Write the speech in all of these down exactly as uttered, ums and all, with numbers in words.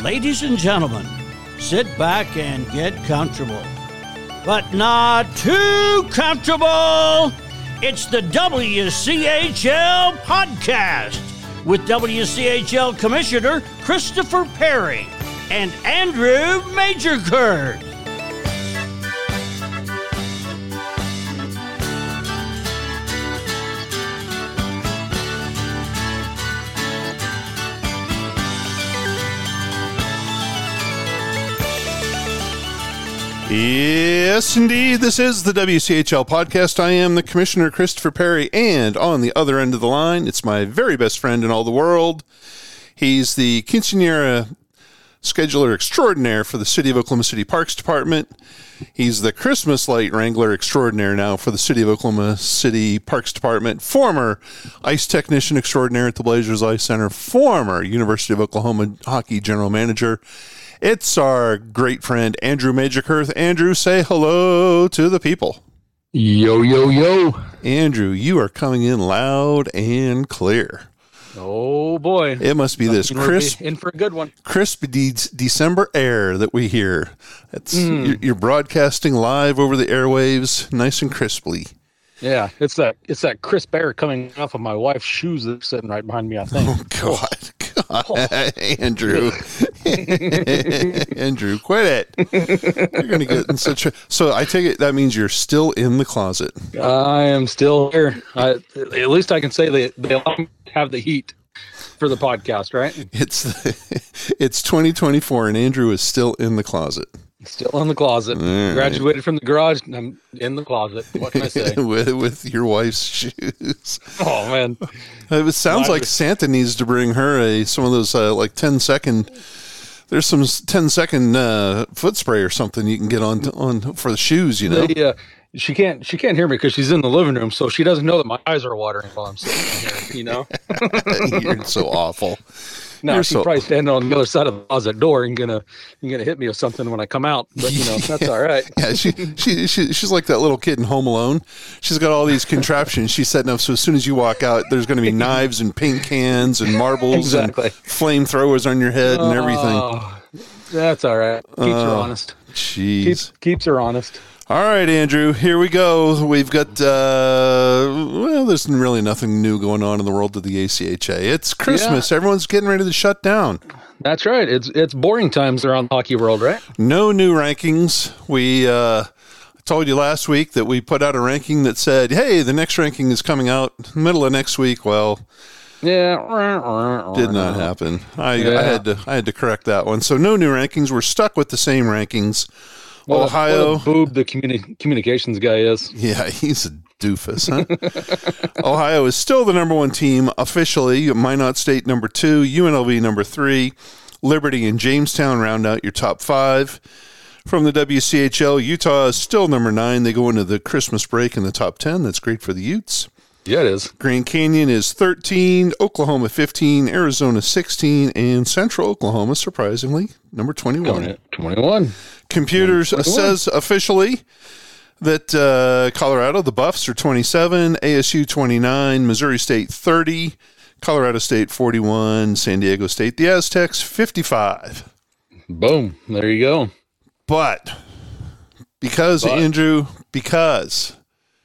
Ladies and gentlemen, sit back and get comfortable. But not too comfortable. It's the W C H L Podcast with W C H L Commissioner Christopher Perry and Andrew Majorkurt. Yes, indeed. This is the W C H L Podcast. I am the Commissioner Christopher Perry, and on the other end of the line, it's my very best friend in all the world. He's the Quinceañera Scheduler Extraordinaire for the City of Oklahoma City Parks Department. He's the Christmas Light Wrangler Extraordinaire now for the City of Oklahoma City Parks Department. Former Ice Technician Extraordinaire at the Blazers Ice Center. Former University of Oklahoma Hockey General Manager. It's our great friend, Andrew Majorkurt. Andrew, say hello to the people. Yo, yo, yo. Andrew, you are coming in loud and clear. Oh, boy. It must be this crisp, in for a good one. crisp de- December air that we hear. It's, Mm. you're, you're broadcasting live over the airwaves, nice and crisply. Yeah, it's that it's that crisp air coming off of my wife's shoes that's sitting right behind me, I think. Oh, God. God. Oh. Andrew. Andrew, quit it. You're going to get in such a... So I take it that means you're still in the closet. I am still here. I, at least I can say they, they allow me to have the heat for the podcast, right? It's it's twenty twenty-four, and Andrew is still in the closet. Still in the closet. All Graduated right. from the garage, and I'm in the closet. What can I say? with, with your wife's shoes. Oh, man. It sounds My, like Santa needs to bring her a some of those uh, like ten second... There's some ten second uh, foot spray or something you can get on on for the shoes, you know? They, uh, she can't she can't hear me because she's in the living room, so she doesn't know that my eyes are watering while I'm sitting here, you know? You're so awful. No, You're she's so... probably standing on the other side of the closet door and gonna and gonna hit me with something when I come out. But you know, that's all right. Yeah, she, she she she's like that little kid in Home Alone. She's got all these contraptions she's setting up, so as soon as you walk out, there's going to be knives and paint cans and marbles exactly. and flamethrowers on your head and everything. Oh, that's all right. Keeps uh, her honest. Jeez, keeps keeps her honest. All right, Andrew, here we go. We've got, uh, well, there's really nothing new going on in the world of the A C H A. It's Christmas. Yeah. Everyone's getting ready to shut down. That's right. It's it's boring times around the hockey world, right? No new rankings. We uh, told you last week that we put out a ranking that said, hey, the next ranking is coming out middle of next week. Well, yeah, did not happen. I, yeah. I had to I had to correct that one. So no new rankings. We're stuck with the same rankings. What Ohio, a, what a boob the communi- communications guy is. Yeah, he's a doofus, huh? Ohio is still the number one team officially. Minot State number two, U N L V number three, Liberty and Jamestown round out your top five. From the W C H L, Utah is still number nine. They go into the Christmas break in the top ten. That's great for the Utes. Yeah, it is. Grand Canyon is thirteen, Oklahoma fifteen, Arizona sixteen, and Central Oklahoma, surprisingly, number twenty-one. twenty-one. Computers twenty-one. Says officially that uh, Colorado, the Buffs, are twenty-seven, A S U twenty-nine, Missouri State thirty, Colorado State forty-one, San Diego State, the Aztecs fifty-five. Boom. There you go. But because, but. Andrew, because...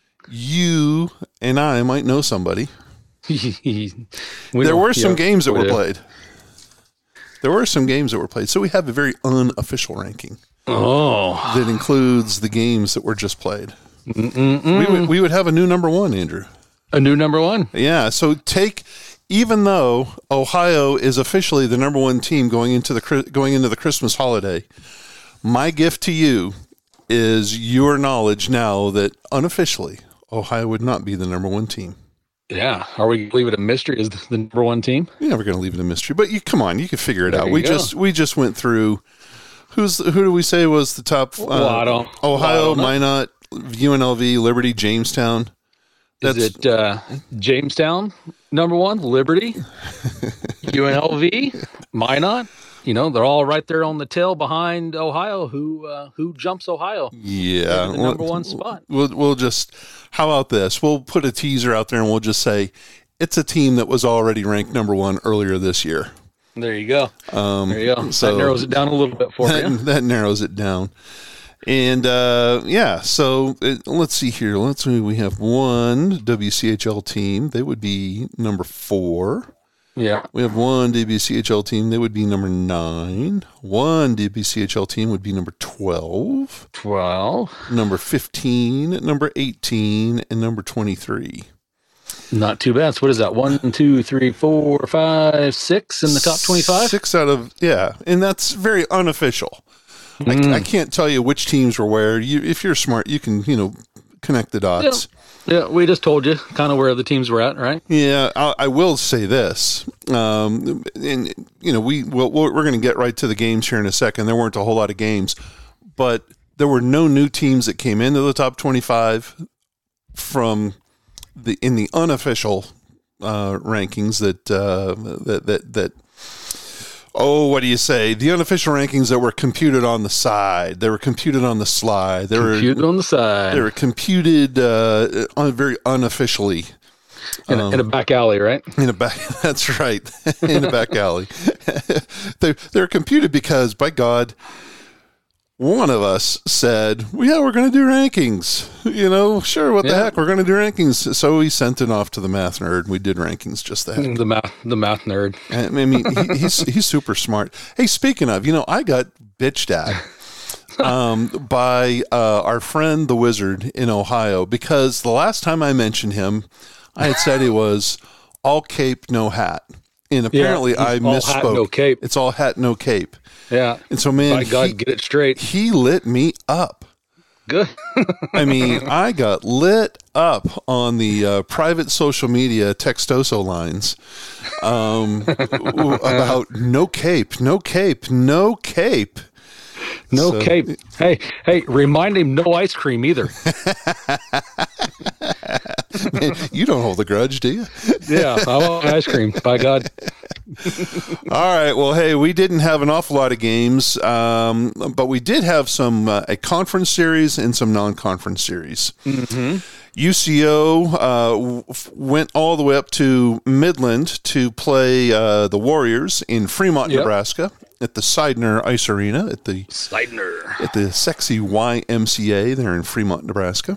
you and I might know somebody. we know, there were some yeah, games that we were do. played. There were some games that were played. So we have a very unofficial ranking. Oh. That includes the games that were just played. Mm-mm-mm. We would we would have a new number one, Andrew. A new number one? Yeah. So take, even though Ohio is officially the number one team going into the going into the Christmas holiday, my gift to you is your knowledge now that unofficially Ohio would not be the number one team. Yeah. Are we going to leave it a mystery as the number one team? You're never going to leave it a mystery, but you come on, you can figure it there out. We go. just we just went through who's who do we say was the top uh, well, I don't, Ohio, well, I don't Minot, U N L V, Liberty, Jamestown. That's, is it uh, Jamestown number one, Liberty, U N L V, Minot? You know, they're all right there on the tail behind Ohio. Who uh, who jumps Ohio? Yeah, the number one spot. We'll we'll just how about this? We'll put a teaser out there and we'll just say it's a team that was already ranked number one earlier this year. There you go. Um, there you go. So that narrows it down a little bit for that, you. That narrows it down. And uh, yeah, so it, let's see here. Let's see. We have one W C H L team. They would be number four. Yeah. We have one W C H L team. They would be number nine. One W C H L team would be number twelve. twelve. Number fifteen, number eighteen, and number twenty-three. Not too bad. So what is that? One, two, three, four, five, six in the top twenty-five? Six out of, yeah. And that's very unofficial. Mm. I, I can't tell you which teams were where. You, if you're smart, you can, you know, connect the dots. Yeah, yeah we just told you kind of where the teams were at, right? Yeah, I, I will say this. Um, and, you know, we, we'll, we're going to get right to the games here in a second. There weren't a whole lot of games, but there were no new teams that came into the top twenty-five from the in the unofficial uh, rankings that, uh, that that that. Oh, what do you say? The unofficial rankings that were computed on the side. They were computed on the slide. They computed were on the side. They were computed uh, on very unofficially. In a, um, in a back alley, right? In a back. That's right. In a back alley. they they're computed because, by God, one of us said, well, yeah, we're going to do rankings. You know, sure, what the yeah. heck? We're going to do rankings. So we sent it off to the math nerd. We did rankings just the heck. The math, the math nerd. I mean, he, he's he's super smart. Hey, speaking of, you know, I got bitched at um, by uh, our friend the Wizard in Ohio because the last time I mentioned him, I had said he was all cape, no hat. And apparently yeah, I all misspoke. Hat, no cape. It's all hat, no cape. Yeah. And so, man, by God, he, get it straight. He lit me up. Good. I mean, I got lit up on the uh, private social media Textoso lines um, about no cape, no cape, no cape. No so, cape. Hey, hey, remind him no ice cream either. Man, you don't hold a grudge, do you? Yeah, I want ice cream, by God. All right. Well, hey, we didn't have an awful lot of games, um, but we did have some uh, a conference series and some non-conference series. Mm-hmm. U C O uh, f- went all the way up to Midland to play uh, the Warriors in Fremont, yep. Nebraska, at the Seidner Ice Arena at the Seidner at the sexy Y M C A there in Fremont, Nebraska.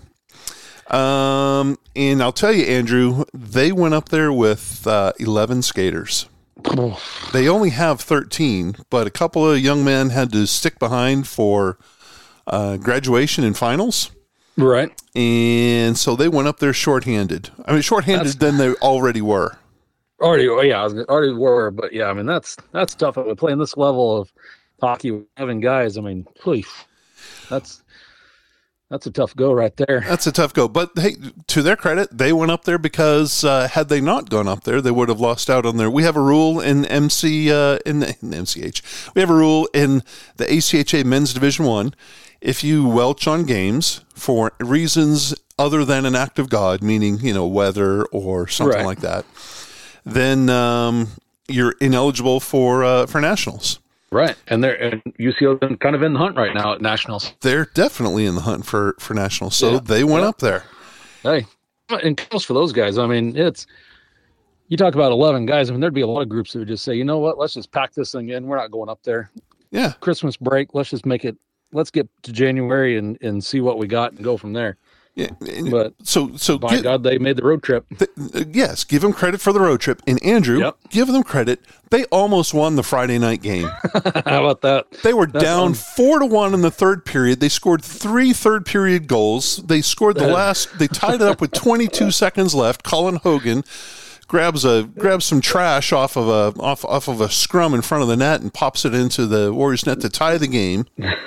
Um, and I'll tell you, Andrew, they went up there with uh, eleven skaters. They only have thirteen, but a couple of young men had to stick behind for uh, graduation and finals. Right. And so they went up there shorthanded. I mean, shorthanded that's, than they already were. Already, yeah, already were. But yeah, I mean, that's that's tough. I mean, playing this level of hockey with seven guys, I mean, please, that's that's a tough go right there. That's a tough go. But hey, to their credit, they went up there because uh, had they not gone up there, they would have lost out on their. We have a rule in M C uh, in, the, in the M C H. We have a rule in the A C H A Men's Division One. If you welch on games for reasons other than an act of God, meaning, you know, weather or something right. like that, then um, you're ineligible for uh, for nationals. Right, and they're and U C O is kind of in the hunt right now at nationals. They're definitely in the hunt for, for nationals, so yeah. they went yeah. up there. Hey, and close for those guys. I mean, it's you talk about eleven guys. I mean, there'd be a lot of groups that would just say, you know what, let's just pack this thing in. We're not going up there. Yeah, Christmas break. Let's just make it. Let's get to January and, and see what we got and go from there. Yeah, but so so by get, God, they made the road trip. The, yes, give them credit for the road trip, and Andrew, yep. give them credit. They almost won the Friday night game. How about that? They were That's down fun. four to one in the third period. They scored three third period goals. They scored the last. They tied it up with twenty-two seconds left. Colin Hogan grabs a grabs some trash off of a off off of a scrum in front of the net and pops it into the Warriors net to tie the game.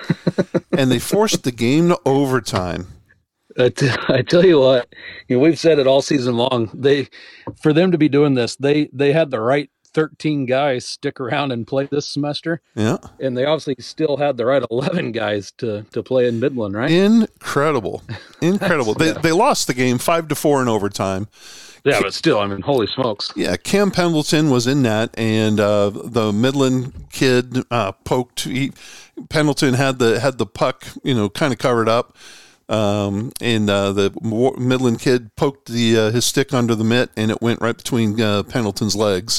And they forced the game to overtime. I, t- I tell you what, you know, we've said it all season long. They, for them to be doing this, they they had the right thirteen guys stick around and play this semester. Yeah, and they obviously still had the right eleven guys to to play in Midland, right? Incredible, incredible. they they lost the game five to four in overtime. Yeah, but still, I mean, holy smokes. Yeah, Cam Pendleton was in net, and uh, the Midland kid uh, poked. He, Pendleton had the had the puck, you know, kind of covered up. Um, and uh, the Midland kid poked the uh, his stick under the mitt, and it went right between uh, Pendleton's legs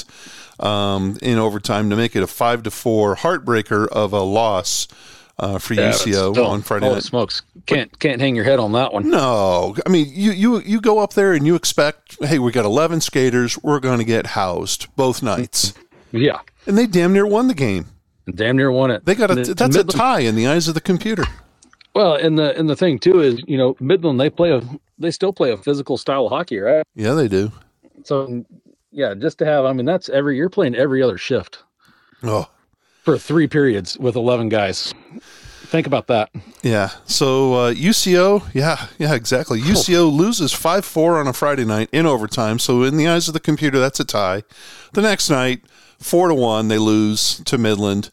um, in overtime to make it a five to four heartbreaker of a loss uh, for yeah, U C O still, on Friday holy night. Smokes, can't can't hang your head on that one. No, I mean you you you go up there and you expect, hey, we got eleven skaters, we're going to get housed both nights. Yeah, and they damn near won the game. Damn near won it. They got a The, that's Midland, a tie in the eyes of the computer. Well, and the and the thing too is, you know, Midland they play a they still play a physical style of hockey, right? Yeah, they do. So yeah, just to have, I mean, that's every you're playing every other shift. Oh, for three periods with eleven guys. Think about that. Yeah. So uh, U C O, yeah, yeah, exactly. U C O loses five four on a Friday night in overtime. So in the eyes of the computer, that's a tie. The next night, four to one, they lose to Midland.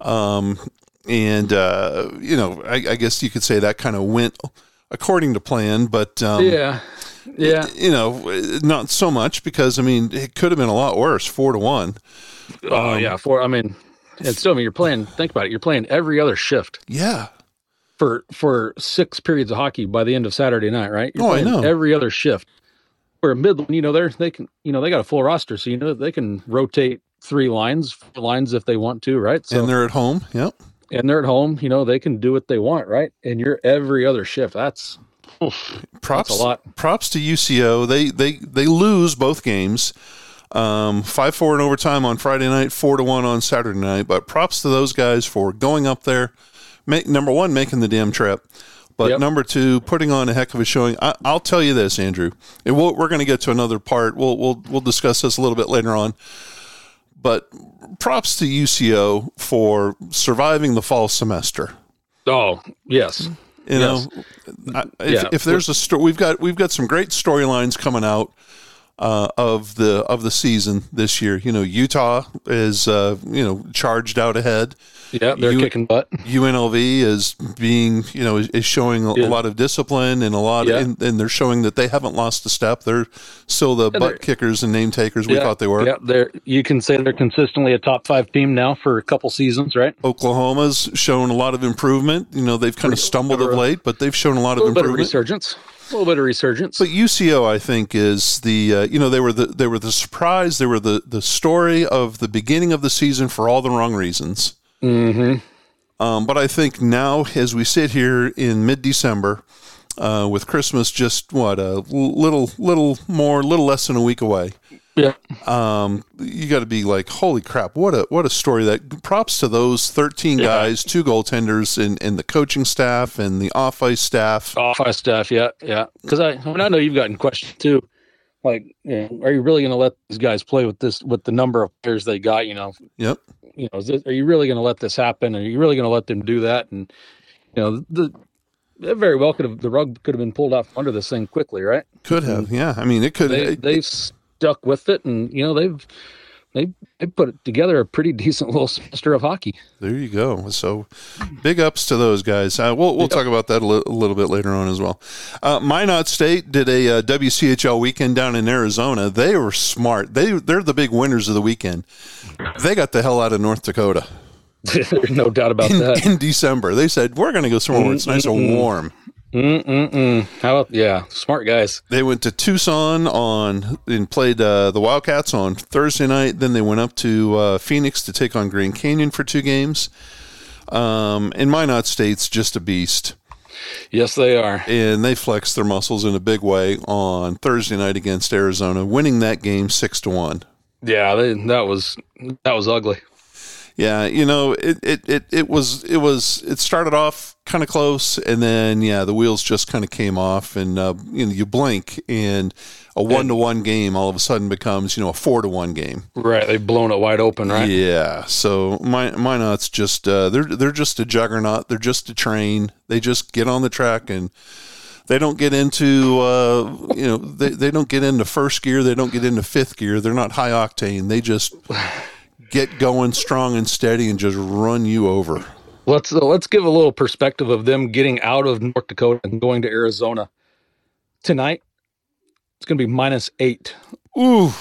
Um, and, uh, you know, I, I guess you could say that kind of went according to plan. But, um, yeah, yeah, you know, not so much because, I mean, it could have been a lot worse, four to one. Oh, um, yeah. For, I mean, and still, I mean, you're playing, think about it, you're playing every other shift. Yeah. For for six periods of hockey by the end of Saturday night, right? You're oh, I know. Every other shift. Where Midland, you know, they're, they can, you know, they got a full roster, so, you know, they can rotate three lines, four lines if they want to, right? So, and they're at home, yep. And they're at home, you know, they can do what they want, right? And you're every other shift. That's, oof, props, that's a lot. Props to U C O. They, they, they lose both games. Um, five four in overtime on Friday night, four to one on Saturday night. But props to those guys for going up there, make, number one, making the damn trip, but yep. number two, putting on a heck of a showing. I, I'll tell you this, Andrew, and we'll, we're going to get to another part. We'll we'll we'll discuss this a little bit later on. But props to U C O for surviving the fall semester. Oh yes, you yes. know, I, if, yeah. if there's a story, we've got we've got some great storylines coming out. Uh, of the of the season this year, you know, Utah is uh, you know charged out ahead. Yeah, they're U- kicking butt. U N L V is being you know is, is showing a, yeah. a lot of discipline and a lot, yeah. of, and, and they're showing that they haven't lost a step. They're still the yeah, butt kickers and name takers we yeah, thought they were. Yeah, they're you can say they're consistently a top five team now for a couple seasons, right? Oklahoma's shown a lot of improvement. You know, they've kind of stumbled of late, but they've shown a lot a of improvement. Bit of resurgence. A little bit of resurgence, but U C O, I think, is the uh, you know they were the they were the surprise. They were the the story of the beginning of the season for all the wrong reasons. Mm-hmm. Um, but I think now, as we sit here in mid-December, uh, with Christmas just what a little little more, little less than a week away. Yeah. Um, you got to be like, holy crap! What a what a story! That props to those thirteen yeah. guys, two goaltenders, and, and the coaching staff and the off ice staff. Off ice staff, yeah, yeah. Because I, I, mean, I know you've gotten questions too. Like, you know, are you really going to let these guys play with this with the number of players they got? You know. Yep. You know, is this, are you really going to let this happen? Are you really going to let them do that? And you know, the it very well could have the rug could have been pulled out from under this thing quickly, right? Could have, and yeah. I mean, it could. They, it, they've stuck with it, and you know they've they they put together a pretty decent little semester of hockey. There you go. So, big ups to those guys. Uh, we'll we'll yep. talk about that a, li- a little bit later on as well. Uh, Minot State did a uh, W C H L weekend down in Arizona. They were smart. They they're the big winners of the weekend. They got the hell out of North Dakota. There's no doubt about in, that. In December, they said we're going to go somewhere where it's nice and warm. Mm-mm-mm. How about, yeah, smart guys. They went to Tucson on and played uh, the Wildcats on Thursday night. Then they went up to uh, Phoenix to take on Grand Canyon for two games. Um, and Minot State's just a beast. Yes, they are. And they flexed their muscles in a big way on Thursday night against Arizona, winning that game six to one. Yeah, they, that was that was ugly. Yeah, you know, it, it, it, it was it was it started off kind of close, and then yeah, the wheels just kind of came off, and uh, you know, you blink, and a one to one game all of a sudden becomes you know a four to one game. Right, they've blown it wide open, right? Yeah. So my Minot's just uh, they're they're just a juggernaut. They're just a train. They just get on the track and. They don't get into, uh, you know, they, they don't get into first gear. They don't get into fifth gear. They're not high octane. They just get going strong and steady and just run you over. Let's uh, let's give a little perspective of them getting out of North Dakota and going to Arizona tonight. It's going to be minus eight. Ooh,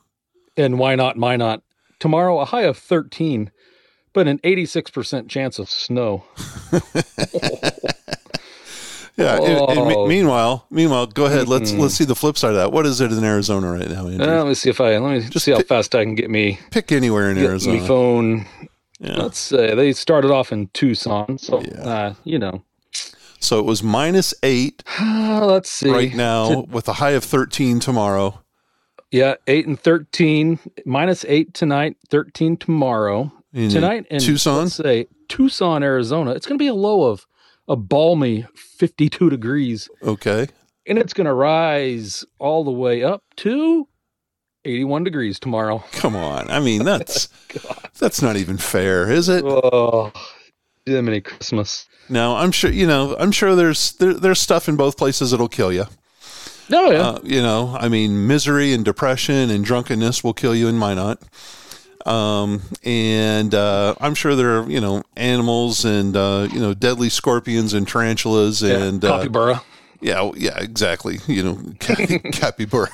and why not? Why not? Tomorrow, a high of thirteen, but an eighty-six percent chance of snow. Yeah. And, and me- Oh. meanwhile, meanwhile, go ahead. Let's let's see the flip side of that. What is it in Arizona right now, Andrew? Uh, let me see if I let me just see how pick- fast I can get me Pick anywhere in get Arizona. me phone. Yeah. Let's say they started off in Tucson, so Yeah. uh, you know. So it was minus eight Let's see. right now, with a high of thirteen tomorrow. Yeah, eight and thirteen, minus eight tonight, thirteen tomorrow. In Tonight in Tucson? let's say Tucson, Arizona, it's going to be a low of a balmy fifty-two degrees, Okay. and it's going to rise all the way up to eighty-one degrees tomorrow. Come on. I mean, that's that's not even fair, is it? Oh, Jiminy Christmas. Now, I'm sure, you know, I'm sure there's there, there's stuff in both places that'll kill you. Oh yeah, Uh, you know, I mean, misery and depression and drunkenness will kill you in Minot. Um, and uh, I'm sure there are, you know, animals and, uh, you know, deadly scorpions and tarantulas and, yeah. uh, capybara. yeah, yeah, exactly. You know, ca- capybara.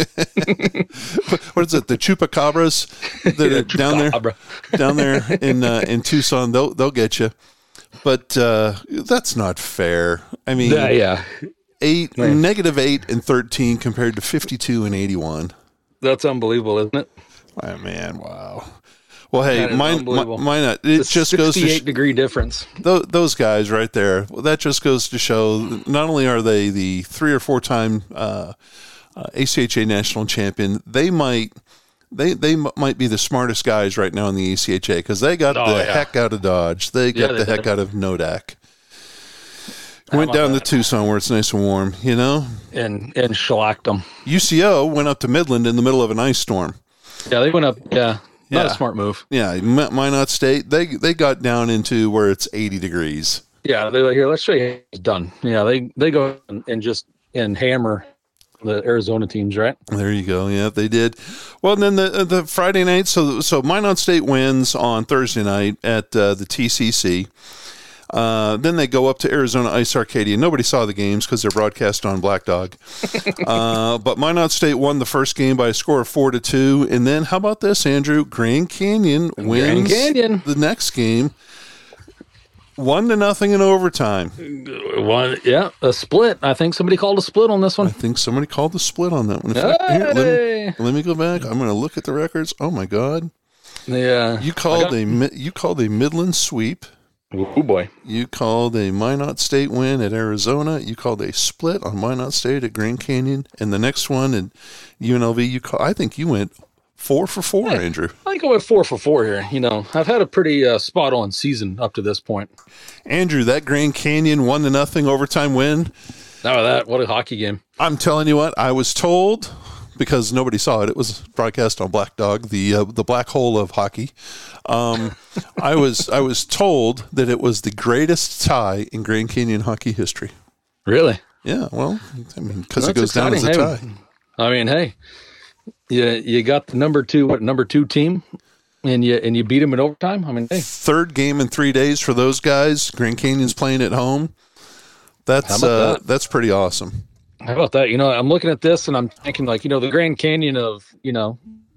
What is it? The chupacabras that Yeah, are down there, chupacabra. down there in, uh, in Tucson, they'll, they'll get you. But, uh, that's not fair. I mean, Yeah, yeah, eight, Man. negative eight and thirteen compared to fifty-two and eighty-one. that's unbelievable, isn't it? Oh, man, wow. Well, hey, That is mine, unbelievable. mi- mine, uh, it It's a just goes to sixty-eight sh- degree difference. those, those guys right there. Well, that just goes to show not only are they the three or four time uh, uh, A C H A national champion, they might they they m- might be the smartest guys right now in the A C H A because they got Oh, the yeah. heck out of Dodge. They got Yeah, the they heck did. out of Nodak. How Went about down that? to Tucson where it's nice and warm. You know, and and shellacked them. U C O went up to Midland in the middle of an ice storm. Yeah, they went up. Yeah, not Yeah. a smart move. Yeah, M- Minot State, they they got down into where it's eighty degrees. Yeah, they're like, here, let's show you how it's done. Yeah, they they go and, and just and hammer the Arizona teams, right? There you go. Yeah, they did. Well, and then the the Friday night. So so Minot State wins on Thursday night at uh, the T C C. Uh, then they go up to Arizona Ice Arcadia. Nobody saw the games because they're broadcast on Black Dog. uh, but Minot State won the first game by a score of four to two. And then how about this, Andrew? Grand Canyon wins Canyon. the next game, one to nothing in overtime. One, yeah, a split. I think somebody called a split on this I one. think somebody called the split on that one. In fact, here, let, me, Hey! let me go back. I'm going to look at the records. Oh my God! Yeah, You called a mi- you called a Midland sweep. oh boy. You called a Minot State win at Arizona. You called a split on Minot State at Grand Canyon, and the next one at U N L V. You call. I think you went four for four, Yeah. Andrew. I think I went four for four here. You know, I've had a pretty uh, spot on season up to this point. Andrew, that Grand Canyon one to nothing overtime win. Now that, what a hockey game. I'm telling you what, I was told, because nobody saw it. It was broadcast on Black Dog, the uh, the black hole of hockey. Um, I was I was told that it was the greatest tie in Grand Canyon hockey history. Really? Yeah, well, I mean, because it That's goes down as a exciting. tie. I mean, hey, you you got the number two, what number two team, and you and you beat them in overtime. I mean, hey, Third game in three days for those guys. Grand Canyon's playing at home. That's How about uh, that? that's pretty awesome. how about that? You know, I'm looking at this and I'm thinking, like, you know, the Grand Canyon of, you know,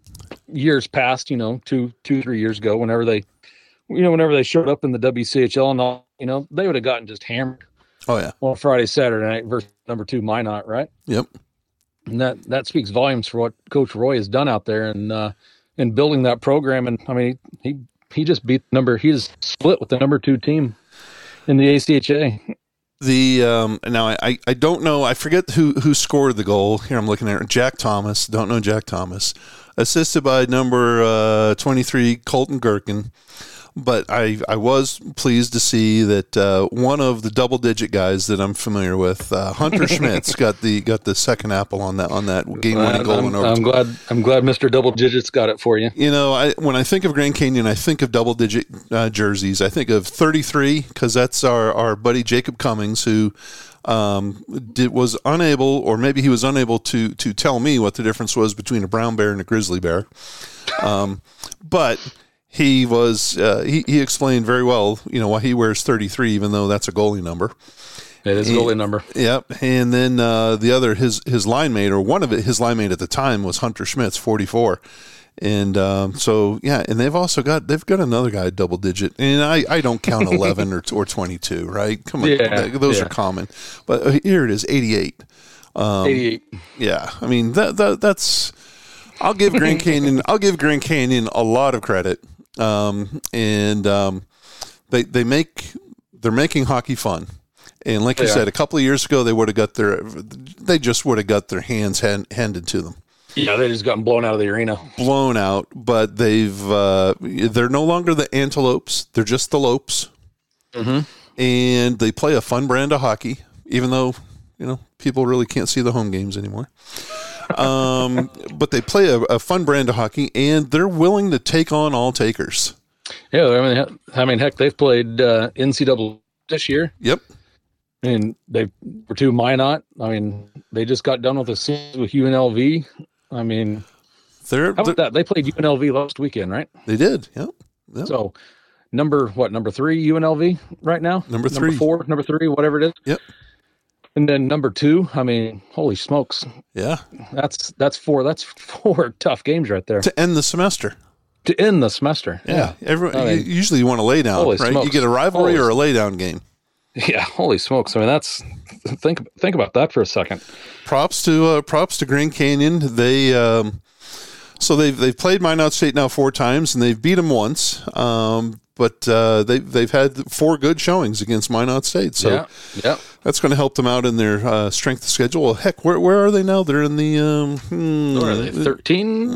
years past, you know, two, two, three years ago, whenever they, you know, whenever they showed up in the W C H L and all, you know, they would have gotten just hammered Oh yeah, on Friday, Saturday night versus number two Minot, right? yep. And that that speaks volumes for what Coach Roy has done out there and uh, in building that program. And I mean, he he just beat the number. He just split with the number two team in the A C H A. The um, now I- I, I don't know. I forget who who scored the goal. Here I'm looking at it. Jack Thomas. Don't know Jack Thomas. Assisted by number uh, twenty-three Colton Gherkin. But I, I was pleased to see that uh, one of the double digit guys that I'm familiar with, uh, Hunter Schmitz, got the got the second apple on that on that game winning goal in I'm, overtime. I'm glad. I'm glad Mister Double Digits got it for you. You know, I when I think of Grand Canyon, I think of double digit uh, jerseys. I think of thirty-three because that's our, our buddy Jacob Cummings who um, did, was unable, or maybe he was unable to to tell me what the difference was between a brown bear and a grizzly bear. Um, but he was uh, he he explained very well, you know, why he wears thirty-three, even though that's a goalie number. It is a goalie number. Yep. And then uh, the other, his his line mate, or one of it, his line mate at the time was Hunter Schmitz, forty-four. And um, so, yeah, and they've also got they've got another guy double digit, and I, I don't count eleven or or twenty two, right? Come on, yeah, those yeah. are common, but here it is, eighty eight. Um, eighty eight. Yeah, I mean that, that that's I'll give Grand Canyon I'll give Grand Canyon a lot of credit, um, and um, they they make they're making hockey fun. And like you yeah. said, a couple of years ago, they would have got their, they just would have got their hands hand, handed to them. Yeah, they just gotten blown out of the arena. Blown out, but they've, uh, they're no longer the Antelopes. They're just the Lopes. Mm-hmm. And they play a fun brand of hockey, even though, you know, people really can't see the home games anymore. um, but they play a, a fun brand of hockey, and they're willing to take on all takers. Yeah, I mean, I mean, heck, they've played uh, N C double A this year. Yep. And they were to Minot. I mean, they just got done with the season with U N L V. I mean, they're, how about they're, that? They played U N L V last weekend, right? They did. Yep. Yep. So, number what? Number three U N L V right now. Number three, number four, number three, whatever it is. Yep. And then number two. I mean, holy smokes! Yeah. That's that's four. That's four tough games right there To end the semester. To end the semester. Yeah. Yeah. Every, I mean, you, usually you want to lay down, right? smokes. You get a rivalry Holy or a lay down game. Yeah. Holy smokes! I mean, that's think think about that for a second. Props to uh, props to Grand Canyon. They um, so they've they've played Minot State now four times, and they've beat them once. Um, but uh, they they've had four good showings against Minot State, so yeah, yeah. that's going to help them out in their uh, strength of schedule. Well, heck, where where are they now? They're in the um, hmm, What are they? Thirteen.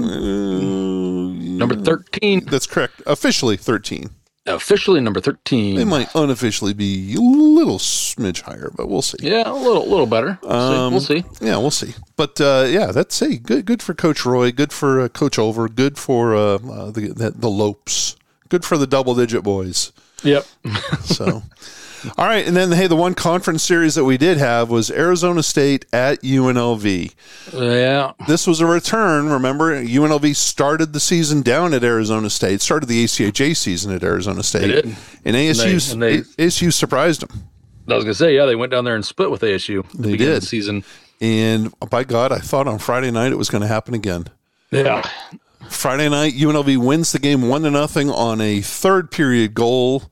Uh, Number thirteen. That's correct. Officially thirteen. Officially number thirteen. They might unofficially be a little smidge higher, but we'll see. Yeah, a little, little better. We'll, Um, see. we'll see. Yeah, we'll see. But uh, yeah, that's hey, good. Good for Coach Roy. Good for uh, Coach Over. Good for uh, uh, the, the the Lopes. Good for the double digit boys. Yep. So, all right, and then hey, the one conference series that we did have was Arizona State at U N L V. Yeah. This was a return. Remember, U N L V started the season down at Arizona State. Started the A C H A season at Arizona State. They did. And A S U And they- and they- A S U surprised them. I was gonna say, yeah, they went down there and split with A S U. At the They beginning of did. the season. And by God, I thought on Friday night it was going to happen again. Yeah. Friday night, U N L V wins the game one to nothing on a third period goal.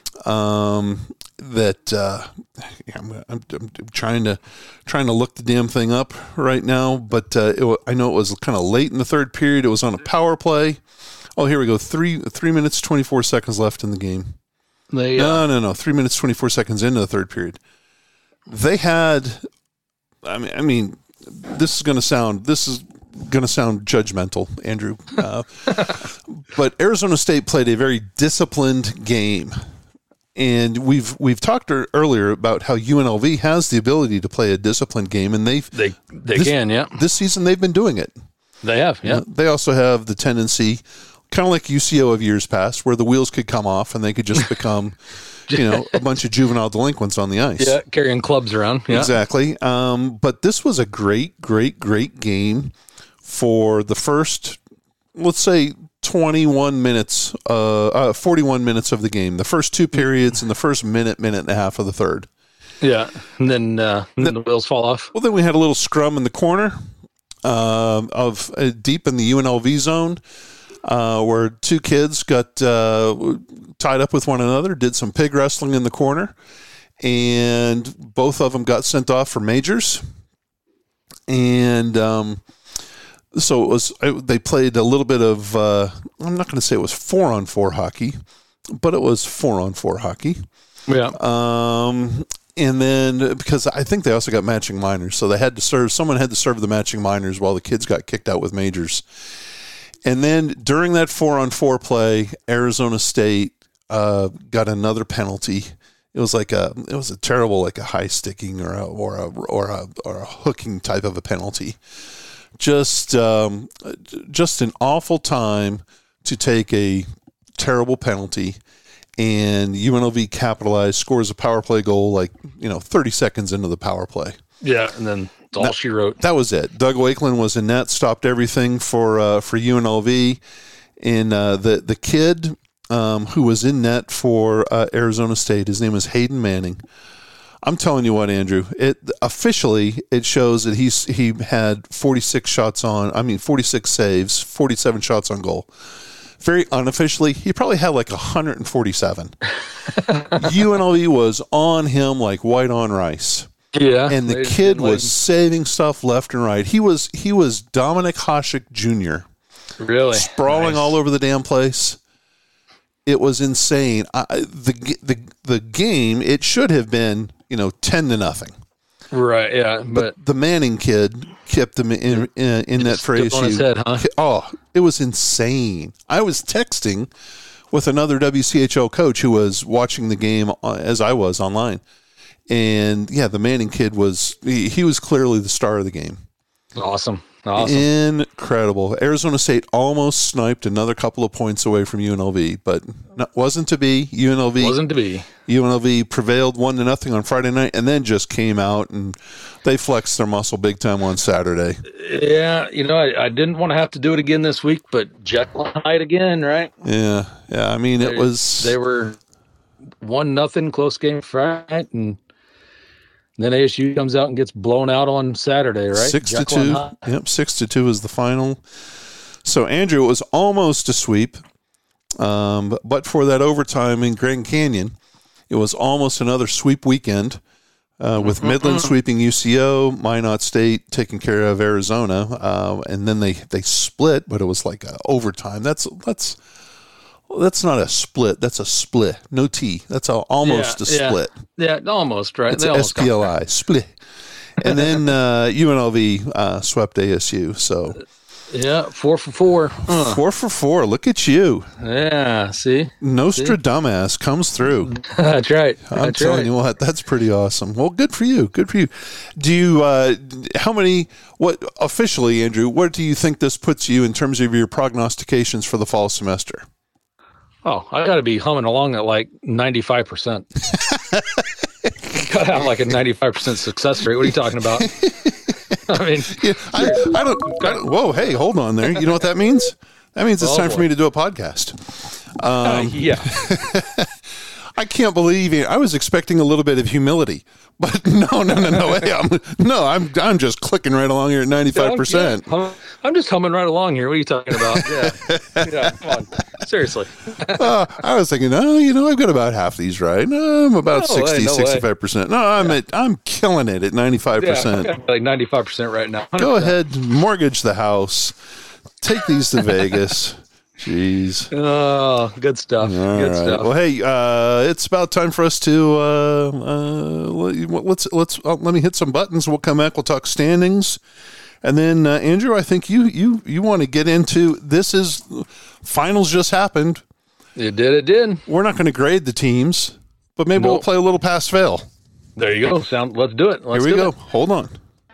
Um, that uh, yeah, I'm, I'm, I'm trying to trying to look the damn thing up right now, but uh, it, wa- I know it was kind of late in the third period. It was on a power play. Oh, here we go. Three three minutes twenty four seconds left in the game. They. Uh, No, no, no. Three minutes twenty four seconds into the third period. They had. I mean, I mean, this is going to sound. This is. Going to sound judgmental, Andrew, uh, but Arizona State played a very disciplined game, and we've we've talked er- earlier about how U N L V has the ability to play a disciplined game, and they've they they this, can, yeah. this season they've been doing it. They have, yeah. Uh, they also have the tendency, kind of like U C O of years past, where the wheels could come off and they could just become, you know, a bunch of juvenile delinquents on the ice. Yeah, carrying clubs around. Yeah. Exactly. Um, but this was a great, great, great game. For the first, let's say, twenty-one minutes, uh, uh, forty-one minutes of the game, the first two periods and the first minute, minute and a half of the third. Yeah, and then, uh, and then the wheels fall off. Well, then we had a little scrum in the corner uh, of uh, deep in the U N L V zone uh, where two kids got uh, tied up with one another, did some pig wrestling in the corner, and both of them got sent off for majors. And um, so it was. They played a little bit of. Uh, I'm not going to say it was four on four hockey, but it was four on four hockey. Yeah. Um, and then because I think they also got matching minors, so they had to serve. Someone had to serve the matching minors while the kids got kicked out with majors. And then during that four on four play, Arizona State uh, got another penalty. It was like a. It was a terrible, like a high sticking or a or a or a, or a hooking type of a penalty. Just, um, just an awful time to take a terrible penalty, and U N L V capitalized, scores a power play goal like you know thirty seconds into the power play. Yeah, and then it's all that, she wrote. That was it. Doug Wakeland was in net, stopped everything for uh, for U N L V, and uh, the the kid um, who was in net for uh, Arizona State, his name is Hayden Manning. I'm telling you what, Andrew. It officially it shows that he's he had forty-six shots on. I mean, forty-six saves, forty-seven shots on goal. Very unofficially, he probably had like one hundred forty-seven. U N L V was on him like white on rice. Yeah, and the kid was saving stuff left and right. He was he was Dominic Hasek Junior Really sprawling nice. all over the damn place. It was insane. I, the the the game it should have been you know ten to nothing. Right. Yeah, but, but the Manning kid kept him in in, in that phrase. On his head, huh? Oh, it was insane. I was texting with another W C H L coach who was watching the game as I was online. And yeah, the Manning kid was, he, he was clearly the star of the game. Awesome. Awesome. Incredible. Arizona State almost sniped another couple of points away from U N L V, but no, wasn't to be. U N L V wasn't to be. U N L V prevailed one to nothing on Friday night and then just came out and they flexed their muscle big time on Saturday. Yeah. You know, I, I didn't want to have to do it again this week, but Jekyll night again, right? Yeah. Yeah. I mean, it they, was. They were one nothing close game Friday night, and then A S U comes out and gets blown out on Saturday, right? Six Jekyll to two. Yep, six to two is the final. So Andrew, it was almost a sweep, um, but, but for that overtime in Grand Canyon, it was almost another sweep weekend uh, with mm-hmm. Midland sweeping U C O, Minot State taking care of Arizona, uh, and then they, they split, but it was like a overtime. That's that's. That's not a split. That's a split. No T. That's a, almost yeah, a split. Yeah, yeah almost, right? It's S P L I, split. And then uh, U N L V uh, swept A S U. So yeah, four for four. Huh. Four for four. Look at you. Yeah, see? Nostradamus see? comes through. That's right. I'm that's telling right. you what, that's pretty awesome. Well, good for you. Good for you. Do you, uh, how many, what, officially, Andrew, what do you think this puts you in terms of your prognostications for the fall semester? Oh, I got to be humming along at like ninety-five percent. Got to have like a ninety-five percent success rate. What are you talking about? I mean, yeah, I, I, don't, I don't. Whoa, hey, hold on there. You know what that means? That means it's oh, time boy. for me to do a podcast. Um, uh, yeah. I can't believe it. I was expecting a little bit of humility, but no, no, no, no way. I'm, no, I'm, I'm just clicking right along here at ninety-five percent. Yeah, I'm just humming right along here. What are you talking about? Yeah, yeah. Come on, seriously. uh, I was thinking, oh, you know, I've got about half these right. No, I'm about no sixty, way, no sixty-five percent. No, I'm yeah. at, I'm killing it at ninety-five percent. Yeah, like ninety-five percent right now. one hundred percent. Go ahead, mortgage the house, take these to Vegas. Jeez. Oh, good stuff. All good right. stuff. Well, hey, uh, it's about time for us to uh, uh, let's let's uh, let me hit some buttons. We'll come back. We'll talk standings, and then uh, Andrew, I think you you you want to get into this. Is finals just happened? It did. It did. We're not going to grade the teams, but maybe nope. we'll play a little pass fail. There you go. Sound. Let's do it. Let's Here we do go. It. Hold on.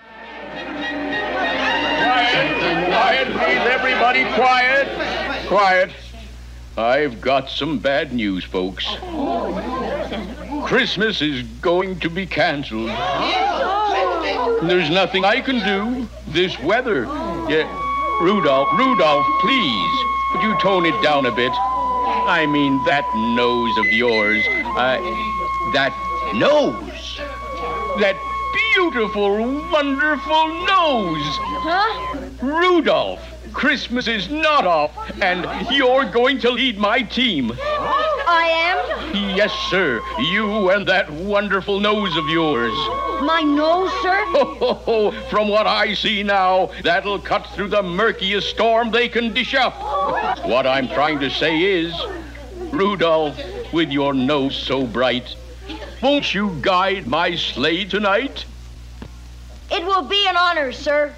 Quiet, quiet, please, everybody, quiet. Quiet. I've got some bad news, folks. Christmas is going to be canceled. There's nothing I can do. This weather. Yeah. Rudolph, Rudolph, please. Would you tone it down a bit? I mean, that nose of yours. Uh, that nose. That beautiful, wonderful nose. Huh? Rudolph. Christmas is not off, and you're going to lead my team. I am? Yes, sir. You and that wonderful nose of yours. My nose, sir? Ho, ho, ho. From what I see now, that'll cut through the murkiest storm they can dish up. What I'm trying to say is, Rudolph, with your nose so bright, won't you guide my sleigh tonight? It will be an honor, sir.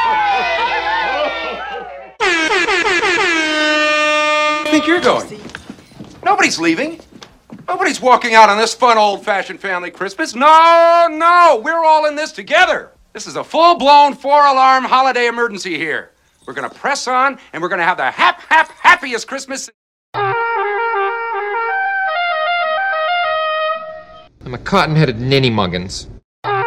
I think you're going. Nobody's leaving. Nobody's walking out on this fun, old-fashioned family Christmas. No, no, we're all in this together. This is a full-blown four-alarm holiday emergency here. We're going to press on, and we're going to have the hap, hap, happiest Christmas. I'm a cotton-headed ninny-muggins.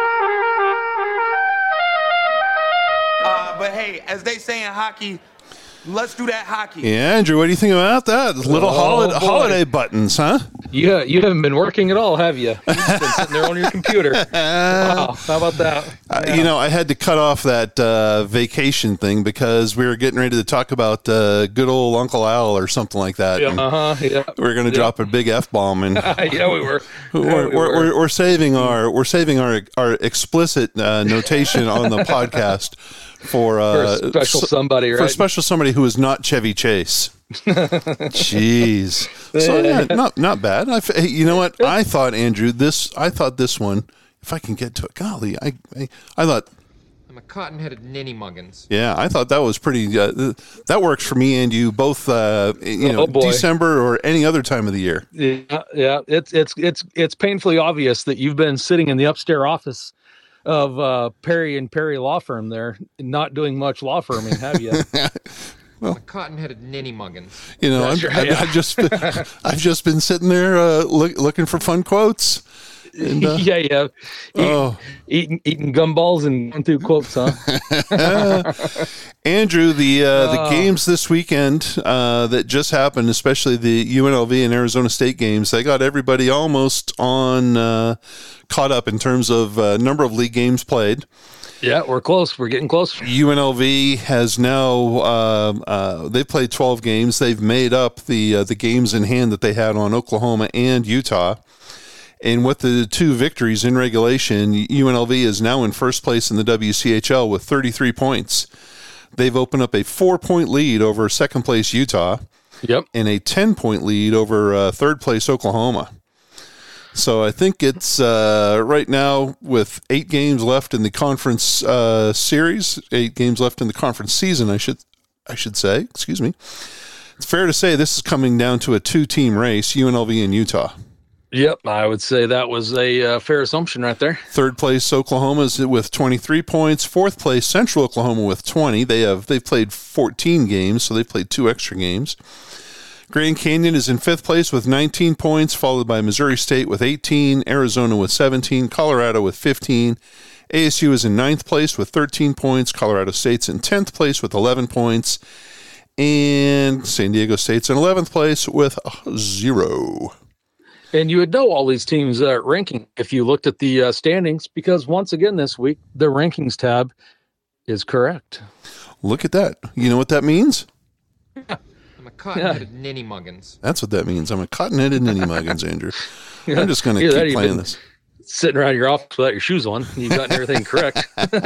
Uh, but hey, as they say in hockey, Let's do that hockey. Yeah, Andrew, what do you think about that? Little Oh, holiday, boy. holiday buttons, huh? You you haven't been working at all, have you? You've just been sitting there on your computer. Wow, how about that? Uh, you know, I had to cut off that uh, vacation thing because we were getting ready to talk about uh, good old Uncle Al or something like that. Yeah, uh huh. Yeah. We were going to drop a big F bomb, and yeah, we were. Yeah, we're, we we're, were. we're, we're saving our we're saving our our explicit uh, notation on the podcast for, uh, For a special somebody, for a right? special somebody who is not Chevy Chase. Jeez. So yeah, not not bad. I, f- hey, you know what? I thought, Andrew, this I thought this one, if I can get to it, golly, I I, I thought, I'm a cotton-headed ninny muggins. yeah, I thought that was pretty. Uh, th- that works for me and you both. Uh, you know, Oh, boy. December or any other time of the year. Yeah, yeah. It's it's it's it's painfully obvious that you've been sitting in the upstairs office of uh, Perry and Perry Law Firm there, not doing much law firming, have you? I'm a cotton-headed ninny muggins. You know, I'm, That's right, I've, yeah. I've just been, I've just been sitting there uh, look, looking for fun quotes. And, uh, yeah, yeah. Eat, oh. Eating eating gumballs and going through quotes, huh? Andrew, the uh, the Oh. games this weekend uh, that just happened, especially the U N L V and Arizona State games, they got everybody almost on uh, caught up in terms of uh, number of league games played. Yeah, we're close. We're getting close. U N L V has now uh, uh, they've played twelve games. They've made up the uh, the games in hand that they had on Oklahoma and Utah. And with the two victories in regulation, U N L V is now in first place in the W C H L with thirty-three points. They've opened up a four-point lead over second-place Utah Yep. and a ten-point lead over uh, third-place Oklahoma. So I think it's uh, right now with eight games left in the conference uh, series, eight games left in the conference season, I should I should say. Excuse me. It's fair to say this is coming down to a two-team race, U N L V and Utah. Yep. I would say that was a uh, fair assumption right there. Third place Oklahoma is with twenty-three points. Fourth place Central Oklahoma with twenty. They have they've played fourteen games, so they've played two extra games. Grand Canyon is in fifth place with nineteen points, followed by Missouri State with eighteen, Arizona with seventeen, Colorado with fifteen. A S U is in ninth place with thirteen points. Colorado State's in tenth place with eleven points. And San Diego State's in eleventh place with zero. And you would know all these teams' uh, ranking if you looked at the uh, standings, because once again this week, the rankings tab is correct. Look at that. You know what that means? I'm a cotton-headed ninny muggins. That's what that means. I'm a cotton-headed ninny muggins, Andrew. Yeah. I'm just going to Either that or keep you've playing been this. Sitting around your office without your shoes on, you've gotten everything correct.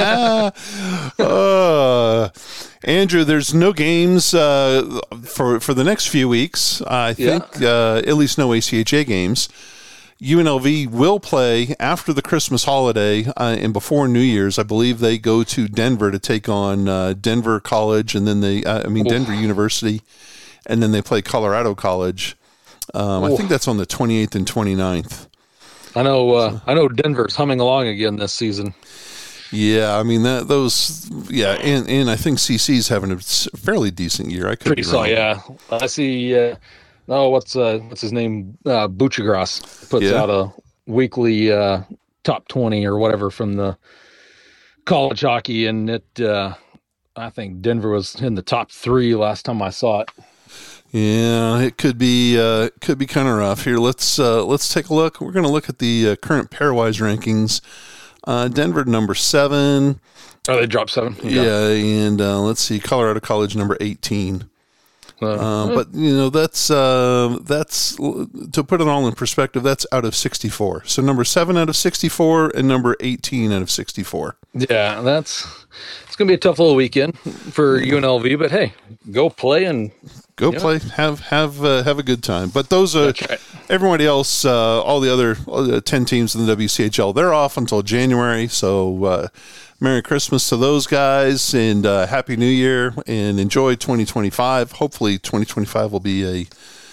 uh, Andrew, there's no games uh, for for the next few weeks. I think Yeah. uh, at least no A C H A games. U N L V will play after the Christmas holiday uh, and before New Year's. I believe they go to Denver to take on uh, Denver College, and then they, uh, I mean, Denver University, and then they play Colorado College. Um, I think that's on the twenty-eighth and twenty-ninth. I know. Uh, I know Denver's humming along again this season. Yeah, I mean that those yeah, and, and I think C C's having a s- fairly decent year. I could Pretty be so, wrong. yeah. I see. Uh, oh, what's uh, what's his name? Uh, Buchagras puts Yeah. out a weekly uh, top twenty or whatever from the college hockey, and it. Uh, I think Denver was in the top three last time I saw it. Yeah, it could be uh, could be kind of rough here. Let's uh, let's take a look. We're going to look at the uh, current pairwise rankings. Uh, Denver number seven. Oh, they dropped seven. Yeah, and uh, let's see, Colorado College number eighteen. Uh, Um, but you know that's uh, that's to put it all in perspective. That's out of sixty-four. So number seven out of sixty-four, and number eighteen out of sixty-four. yeah, that's it's gonna be a tough little weekend for U N L V. But hey, go play and Go Yeah. play, have have uh, have a good time. But those are That's right. everybody else. Uh, all the other uh, ten teams in the W C H L, they're off until January. So uh, Merry Christmas to those guys, and uh, Happy New Year, and enjoy twenty twenty-five. Hopefully, twenty twenty-five will be a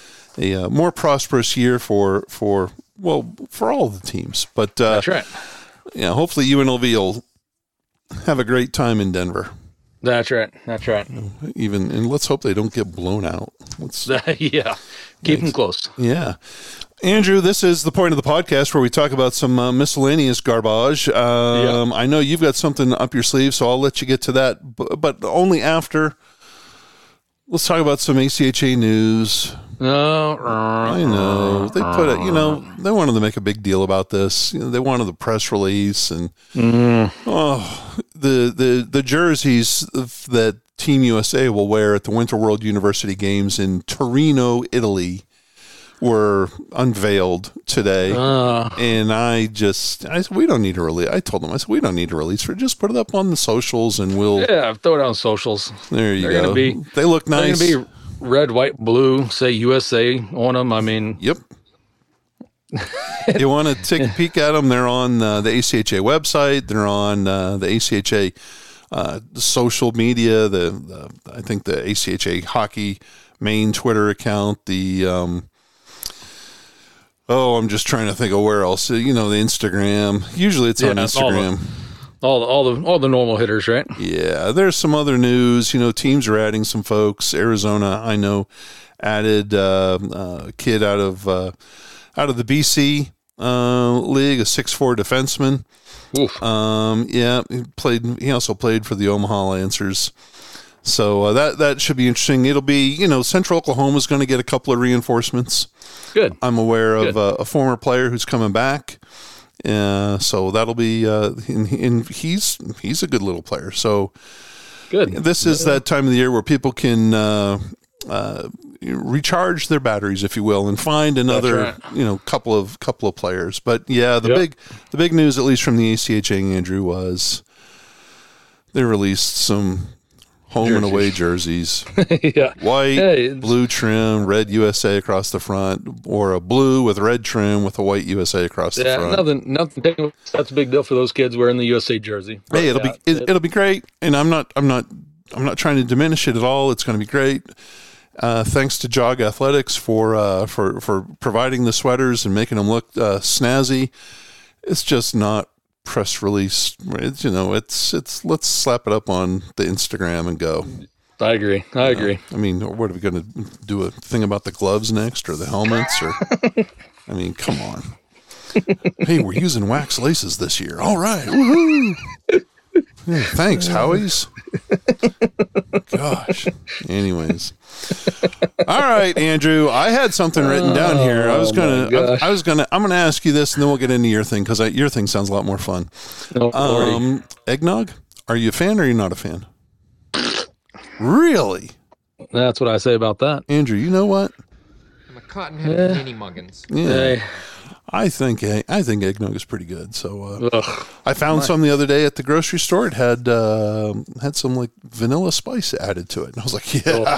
a uh, more prosperous year for for well for all the teams. But uh, that's right. yeah, hopefully U N L V will have a great time in Denver. That's right. That's right. Even and let's hope they don't get blown out. Let's yeah, keep them close. Yeah. Andrew, this is the point of the podcast where we talk about some uh, miscellaneous garbage. Um, I know you've got something up your sleeve, so I'll let you get to that, but, but only after Let's talk about some A C H A news. No, I know they put it. You know, they wanted to make a big deal about this. You know, they wanted the press release and mm. oh, the the the jerseys that Team U S A will wear at the Winter World University Games in Torino, Italy, were unveiled today. Uh. And I just, I said, we don't need to release. I told them, I said, we don't need to release for. Just put it up on the socials, and we'll. Yeah, throw it on socials. There you they're go. Gonna be, they look nice. They're gonna be red, white, blue. Say U S A on them. I mean, yep. You want to take a peek at them? They're on uh, the A C H A website. They're on uh, the A C H A uh, social media. The, the I think the A C H A hockey main Twitter account. The um, oh, I'm just trying to think of where else. You know, the Instagram. Usually it's yeah, on Instagram. All the, all the all the all the normal hitters, right? Yeah, there's some other news. You know, teams are adding some folks. Arizona, I know, added uh, a kid out of uh, out of the B C uh, league, a six four defenseman. Oof. Um, yeah, he played. He also played for the Omaha Lancers. So uh, that that should be interesting. It'll be, you know, Central Oklahoma is going to get a couple of reinforcements. Good. I'm aware of Good. uh, a former player who's coming back. Uh, so that'll be, uh, and, and he's he's a good little player. So good. This is that time of the year where people can uh, uh, recharge their batteries, if you will, and find another, right. you know, couple of couple of players. But yeah, the Yep. big the big news, at least from the A C H A, Andrew, was they released some home and away jerseys. Yeah. White, Hey, blue trim, red U S A across the front, or a blue with red trim with a white U S A across yeah, the front. nothing, nothing. That's a big deal for those kids wearing the U S A jersey. But Hey, it'll yeah, be it, it'll be great, and I'm not I'm not I'm not trying to diminish it at all. It's going to be great. Uh, thanks to Jog Athletics for uh, for for providing the sweaters and making them look uh, snazzy. It's just not press release. It's, you know, it's it's let's slap it up on the Instagram and go. I agree. I agree. I mean, what are we going to do? A thing about the gloves next, or the helmets, or I mean, come on. Hey, we're using wax laces this year. All right. Woohoo. Yeah, thanks, Howie's. Gosh. Anyways. All right, Andrew. I had something written down here. I was Oh, gonna. my gosh. I, I was gonna. I'm gonna ask you this, and then we'll get into your thing because your thing sounds a lot more fun. Oh, Lordy. Um, eggnog. Are you a fan or are you not a fan? Really, That's what I say about that. Andrew? You know what? I'm a cotton-headed ninny muggins. Yeah. Hey, I think I think eggnog is pretty good. So uh, ugh. I found some the other day at the grocery store. It had uh, had some like vanilla spice added to it, and I was like, "Yeah,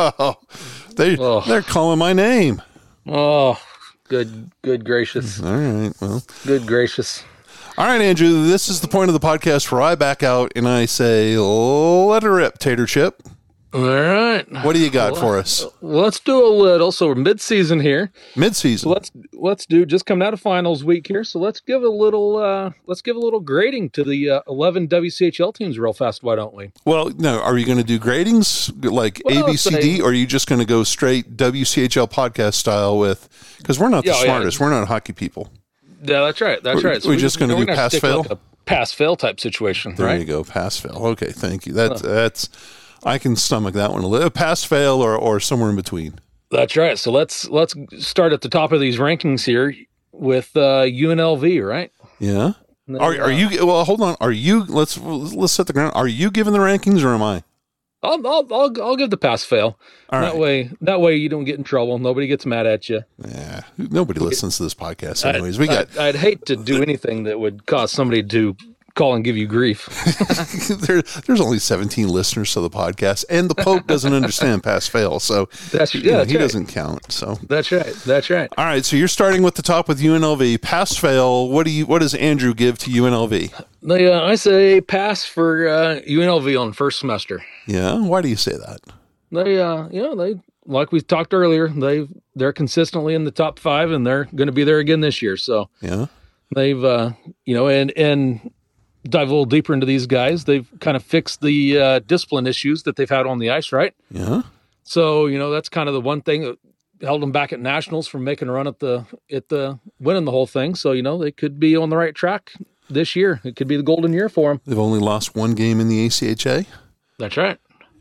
they Oh. they're calling my name." Oh, good, good gracious, All right, well, good gracious. all right, Andrew. This is the point of the podcast where I back out and I say, "Let her rip, Tater Chip." All right. What do you got for us? Let's do a little. So we're mid-season here. Mid-season. So let's let's do just coming out of finals week here. So let's give a little uh, let's give a little grading to the uh, eleven W C H L teams real fast. Why don't we? Well, no. Are you going to do gradings like Well, A, B, let's C, say- D, or are you just going to go straight W C H L podcast style with? Because we're not the Yeah, yeah. smartest. We're not hockey people. Yeah, that's right. That's We're- right. So we're we- just gonna we're do pass stick fail? like a pass fail type situation, There right? you go. Pass fail. Okay, thank you. That's that's I can stomach that one a little. Pass fail or or somewhere in between. That's right. So let's let's start at the top of these rankings here with uh, U N L V, right? Yeah. And then, Are are uh, you? Well, hold on. Are you? Let's let's set the ground. Are you giving the rankings or am I? I'll I'll I'll, I'll give the pass fail. All that right. way, that way you don't get in trouble. Nobody gets mad at you. Yeah. Nobody listens to this podcast, anyways. We got I'd, I'd hate to do anything that would cause somebody to call and give you grief. there, there's only seventeen listeners to the podcast, and the Pope doesn't understand pass fail, so That's you yeah, know, that's he right. doesn't count. So, That's right. That's right. all right. So you're starting with the top with U N L V. Pass fail. What do you? What does Andrew give to U N L V? They, uh, I say pass for uh, U N L V on first semester. Yeah. Why do you say that? They, uh, you know, they like we talked earlier. They they're consistently in the top five, and they're going to be there again this year. So Yeah. they've, uh, you know, and and dive a little deeper into these guys. They've kind of fixed the uh, discipline issues that they've had on the ice, right? Yeah. So you know that's kind of the one thing that held them back at nationals from making a run at the at the winning the whole thing. So you know they could be on the right track this year. It could be the golden year for them. They've only lost one game in the A C H A. That's right.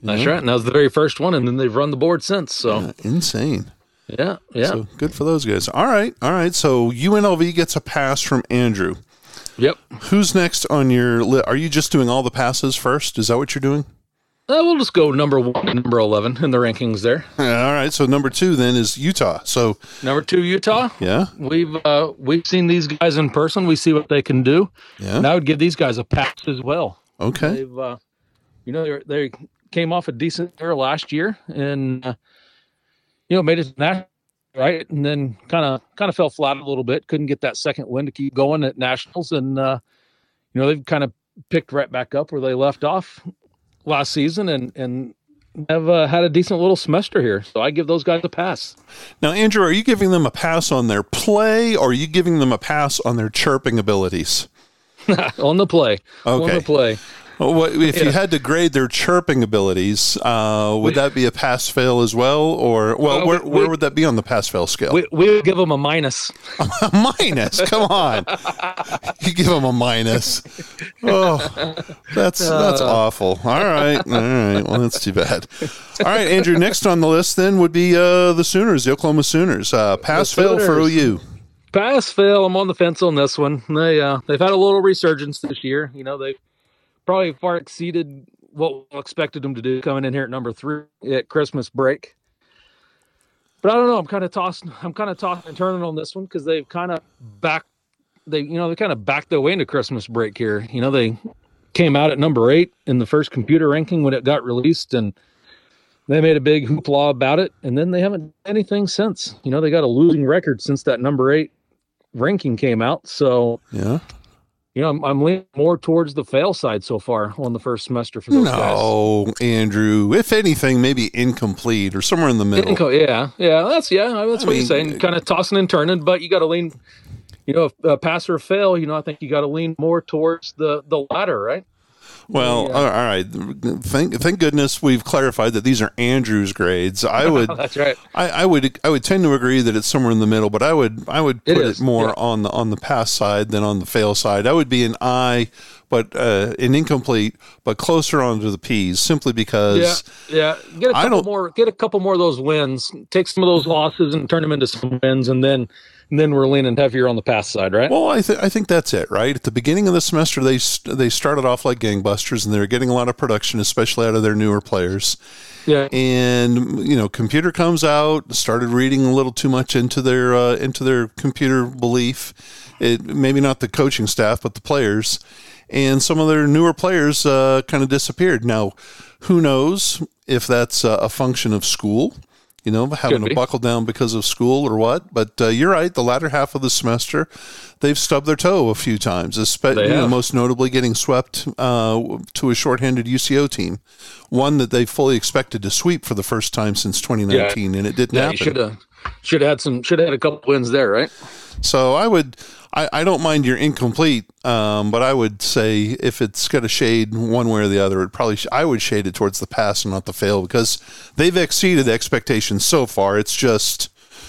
That's Yeah. right. And that was the very first one, and then they've run the board since. So Yeah, insane. yeah, yeah, So good for those guys. All right, all right. So U N L V gets a pass from Andrew. yep. Who's next on your list? Are you just doing all the passes first? Is that what you're doing? Uh, we'll just go number one, and number eleven in the rankings there. Yeah, all right. So number two then is Utah. So Number two, Utah. yeah, We've uh, we've seen these guys in person. We see what they can do. yeah. And I would give these guys a pass as well. Okay. They've, uh, you know, they they came off a decent year last year, and uh, you know, made it to national, right, and then kind of kind of fell flat a little bit. Couldn't get that second win to keep going at nationals, and uh, you know, they've kind of picked right back up where they left off last season, and and have uh, had a decent little semester here. So I give those guys a pass. Now, Andrew, are you giving them a pass on their play, or are you giving them a pass on their chirping abilities? On the play, on Okay. the play. Well, what, if you had to grade their chirping abilities, uh, would that be a pass fail as well, or well, Uh, where, we- where we- would that be on the pass fail scale? We we would give them a minus. A minus. Come on, you give them a minus. Oh, that's that's awful. All right, all right. Well, that's too bad. All right, Andrew. Next on the list then would be uh, the Sooners, the Oklahoma Sooners. Uh, pass The fail for O Sooners. U. Pass fail. I'm on the fence on this one. They uh, they've had a little resurgence this year. You know, they probably far exceeded what we expected them to do coming in here at number three at Christmas break. But I don't know. I'm kind of tossing. I'm kind of tossing and turning on this one because they've kind of backed. They you know they kind of backed their way into Christmas break here. You know, they came out at number eight in the first computer ranking when it got released, and they made a big hoopla about it. And then they haven't done anything since. You know, they got a losing record since that number eight ranking came out. So Yeah. you know, I'm, I'm leaning more towards the fail side so far on the first semester for those guys. No, Andrew. If anything, maybe incomplete or somewhere in the middle. Inco- Yeah, yeah, that's yeah, that's I what mean, you're saying. Kind of tossing and turning, but you got to lean. You know, if uh, pass or fail, you know, I think you got to lean more towards the the latter, right? Well, Yeah. all right. Thank thank goodness we've clarified that these are Andrew's grades. I would, That's right. I, I would, I would tend to agree that it's somewhere in the middle, but I would, I would It put it, is, more yeah. on the on the pass side than on the fail side. I would be an I, but uh, an incomplete, but closer onto the P's, simply because. Yeah, yeah. Get a I couple don't- more. Get a couple more of those wins. Take some of those losses and turn them into some wins, and then and then we're leaning heavier on the pass side, right? Well, I, th- I think that's it, right? At the beginning of the semester, they st- they started off like gangbusters, and they were getting a lot of production, especially out of their newer players. yeah. And you know, computer comes out, started reading a little too much into their uh, into their computer belief. It maybe not the coaching staff, but the players, and some of their newer players uh, kind of disappeared. Now, who knows if that's uh, a function of school? You know, having Could to be. buckle down because of school or what. But uh, you're right. The latter half of the semester, they've stubbed their toe a few times, espe- They you know, have. most notably getting swept uh, to a shorthanded U C O team, one that they fully expected to sweep for the first time since twenty nineteen, and it didn't Yeah, you should happen. have should have had some should have had a couple wins there, right? So I would, I, I don't mind your incomplete, um, but I would say if it's got a shade one way or the other, it probably sh- I would shade it towards the pass and not the fail because they've exceeded expectations so far. It's just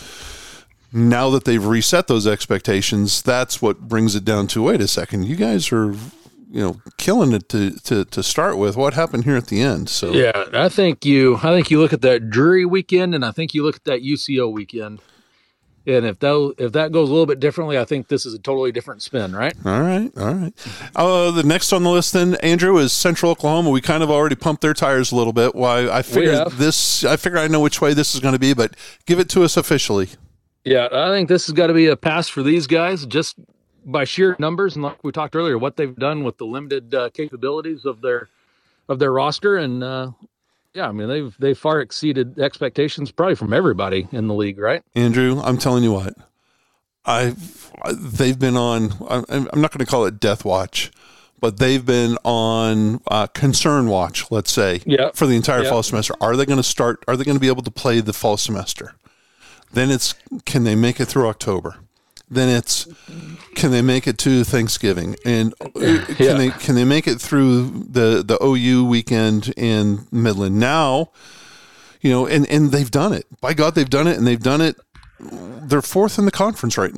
now that they've reset those expectations, that's what brings it down to, wait a second, you guys are, you know, killing it to, to, to start with. What happened here at the end? So Yeah, I think you I think you look at that Drury weekend, and I think you look at that U C O weekend, and if that if that goes a little bit differently, I think this is a totally different spin, right? All right, all right. Uh, the next on the list then, Andrew, is Central Oklahoma. We kind of already pumped their tires a little bit. Why I figure have. this, I figure I know which way this is going to be, but give it to us officially. Yeah, I think this has got to be a pass for these guys, just by sheer numbers and like we talked earlier, what they've done with the limited uh, capabilities of their of their roster, and uh, yeah, I mean they've they far exceeded expectations probably from everybody in the league, right? Andrew, I'm telling you what, I they've been on. I'm, I'm not going to call it death watch, but they've been on uh, concern watch. Let's say, Yeah. for the entire Yeah. fall semester. Are they going to start? Are they going to be able to play the fall semester? Then it's, can they make it through October? Then it's, can they make it to Thanksgiving? And can Yeah. they can they make it through the, the O U weekend in Midland? Now, you know, and, and they've done it. By God, they've done it, and they've done it. They're fourth in the conference right now.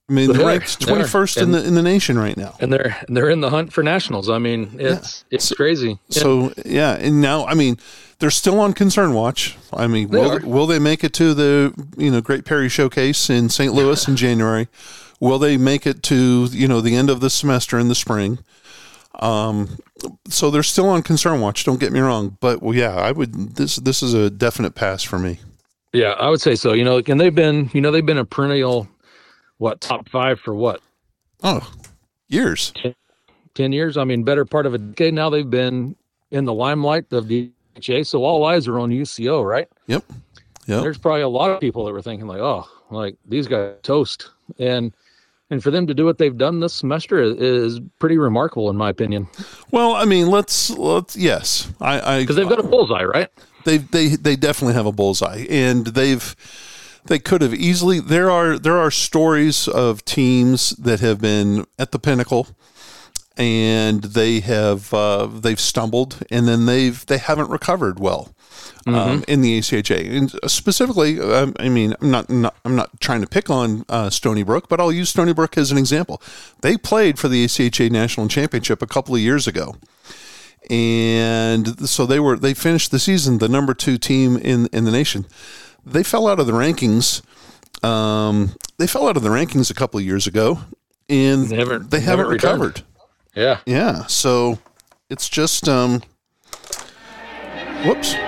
I mean, they're They are. ranked They are. twenty-first in And- the in the nation right now. and they're and they're in the hunt for nationals. I mean, it's it's So- crazy. So yeah, and now I mean they're still on concern watch. I mean, They will are. will they make it to the you know Great Perry Showcase in Saint Louis in January? Will they make it to you know the end of the semester in the spring? Um, so they're still on concern watch. Don't get me wrong, but well, yeah, I would. This this is a definite pass for me. Yeah, I would say so. You know, and they've been you know they've been a perennial what top five for what Oh, years. ten years. I mean, better part of a decade now. They've been in the limelight of the H A. So all eyes are on U C O, right? Yep. Yep. There's probably a lot of people that were thinking like, oh, like these guys toast, and and for them to do what they've done this semester is, is pretty remarkable in my opinion. Well, I mean, let's let's yes, I I Because they've got a bullseye, right? they they they definitely have a bullseye, and they've they could have easily. There are there are stories of teams that have been at the pinnacle, and they have uh, they've stumbled, and then they've they haven't recovered well. Um, in the A C H A, and specifically, um, I mean, I'm not, not I'm not trying to pick on uh, Stony Brook, but I'll use Stony Brook as an example. They played for the A C H A National Championship a couple of years ago, and so they were they finished the season the number two team in in the nation. They fell out of the rankings. Um, they fell out of the rankings a couple of years ago, and They haven't- they haven't haven't returned. recovered. Yeah. Yeah, so it's just um, whoops.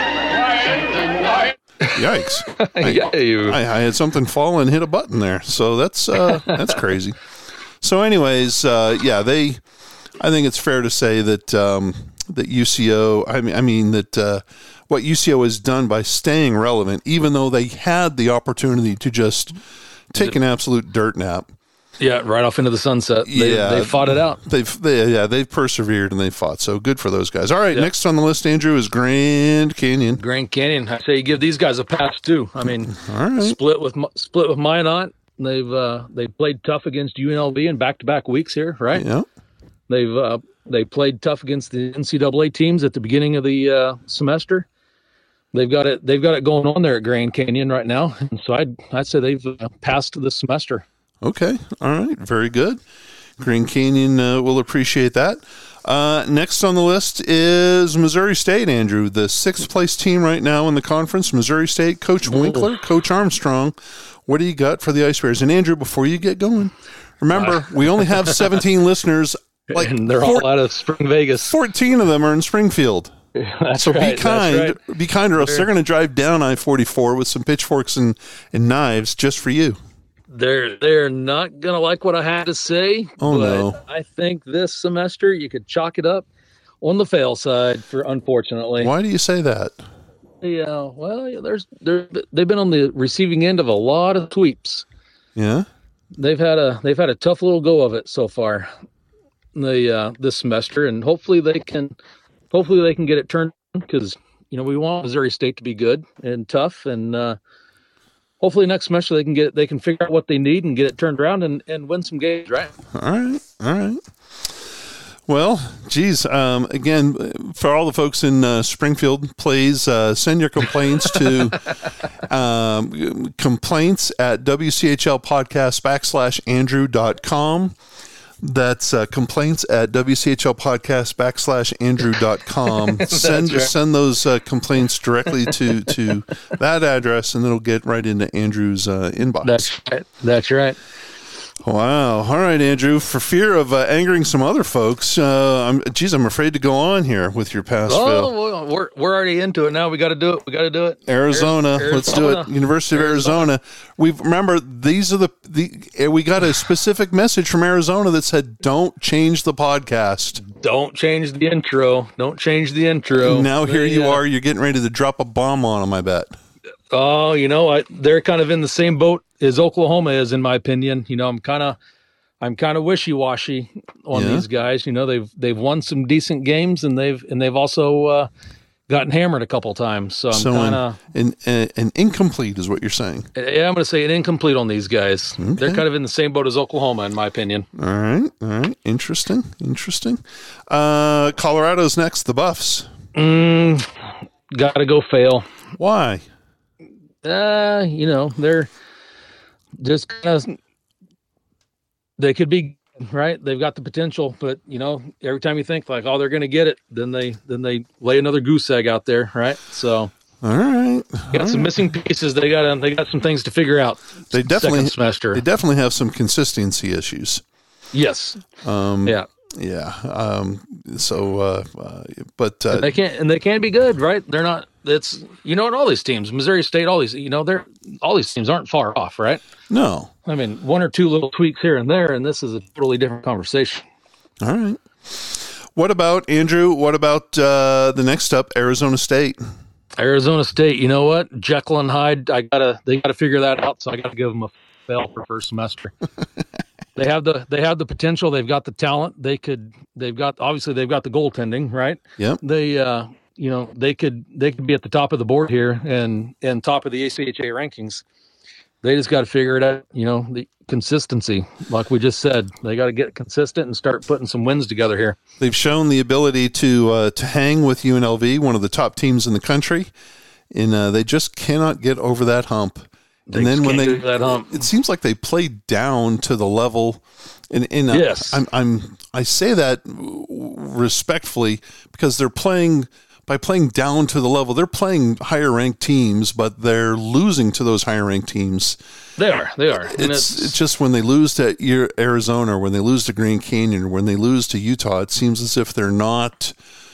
Yikes! I, yeah, you. I, I had something fall and hit a button there, so that's uh, that's crazy. So, anyways, uh, yeah, they. I think it's fair to say that um, that U C O. I mean, I mean that uh, what U C O has done by staying relevant, even though they had the opportunity to just take an absolute dirt nap. Yeah, right off into the sunset. They, Yeah. they fought it out. They've they, yeah they've persevered and they fought. So good for those guys. All right, next on the list, Andrew, is Grand Canyon. Grand Canyon. I say you give these guys a pass too. I mean, All right. split with Mi- split with Minot. They've uh, they played tough against U N L V in back to back weeks here, right? Yeah. They've uh, they played tough against the N C double A teams at the beginning of the uh, semester. They've got it. They've got it going on there at Grand Canyon right now. And so I'd I'd say they've uh, passed the semester. Okay. All right. Very good. Grand Canyon uh, will appreciate that. Uh, next on the list is Missouri State, Andrew, the sixth place team right now in the conference. Missouri State, Coach Winkler, Coach Armstrong. What do you got for the Ice Bears? And Andrew, before you get going, remember, we only have seventeen listeners. Like And they're four- all out of Spring Vegas. fourteen of them are in Springfield. That's So right. be kind, That's right. be kind, or else they're going to drive down I forty-four with some pitchforks and, and knives just for you. They're they're not gonna like what I had to say. Oh, but no. I think this semester you could chalk it up on the fail side for unfortunately. Why do you say that? Yeah, well, there's there they've been on the receiving end of a lot of sweeps. Yeah. They've had a they've had a tough little go of it so far, the uh, this semester, and hopefully they can hopefully they can get it turned because you know we want Missouri State to be good and tough, and uh, hopefully next semester they can get they can figure out what they need and get it turned around and, and win some games, right? All right. All right. Well, geez. Um, again, for all the folks in uh, Springfield, please uh, send your complaints to um, complaints at W C H L podcast backslash Andrew dot com. That's uh, complaints at W C H L podcast backslash Andrew dot com. Send right. send those uh, complaints directly to, to that address, and it'll get right into Andrew's uh, inbox. That's right. That's right. Wow. All right, Andrew. For fear of uh, angering some other folks, uh, I'm, geez, I'm afraid to go on here with your pass fail. Oh, well, we're we're already into it now. We got to do it. We got to do it. Arizona. Ari- Let's do it. Arizona. University of Arizona. We remember these are the the. We got a specific message from Arizona that said, "Don't change the podcast." Don't change the intro. Don't change the intro. Now here They, you uh, are. You're getting ready to drop a bomb on them. I bet. Oh, you know, I, they're kind of in the same boat as Oklahoma is, in my opinion. You know, I'm kind of, I'm kind of wishy-washy on Yeah. these guys. You know, they've they've won some decent games, and they've and they've also uh, gotten hammered a couple times. So I'm So kind of, an, an an incomplete is what you're saying. yeah, I'm going to say an incomplete on these guys. Okay. They're kind of in the same boat as Oklahoma, in my opinion. All right. All right. Interesting. Interesting. Uh, Colorado's next. The Buffs. Mm, got to go fail. Why? Uh, you know, they're just kind of they could be right. They've got the potential, but you know, every time you think like, oh, they're going to get it, then they then they lay another goose egg out there, right? So, all right, got all some right. missing pieces. They got they got some things to figure out. They definitely second semester. They definitely have some consistency issues. Yes. Um, yeah. Yeah. Um, so, uh, uh, but uh, And they can't and they can't be good, right? They're not. It's you know, in all these teams, Missouri State, all these, you know, they're all these teams aren't far off, right? no. I mean, one or two little tweaks here and there, and this is a totally different conversation. All right. What about Andrew? What about uh, the next up, Arizona State? Arizona State, you know what? Jekyll and Hyde, I gotta they gotta figure that out. So I gotta give them a fail for first semester. They have the they have the potential. They've got the talent. They could. They've got obviously they've got the goaltending, right? Yep. They uh, you know they could they could be at the top of the board here and and top of the A C H A rankings. They just got to figure it out. You know, the consistency, like we just said, they got to get consistent and start putting some wins together here. They've shown the ability to uh, to hang with U N L V, one of the top teams in the country, and uh, they just cannot get over that hump. They And then when can't they, get that hump. it seems like they play down to the level. And, and uh, Yes. I'm, I'm, I say that respectfully because they're playing by playing down to the level. They're playing higher ranked teams, but they're losing to those higher ranked teams. They are, they are. And It's, it's just when they lose to Ar- Arizona, or when they lose to Grand Canyon, or when they lose to Utah, it seems as if they're not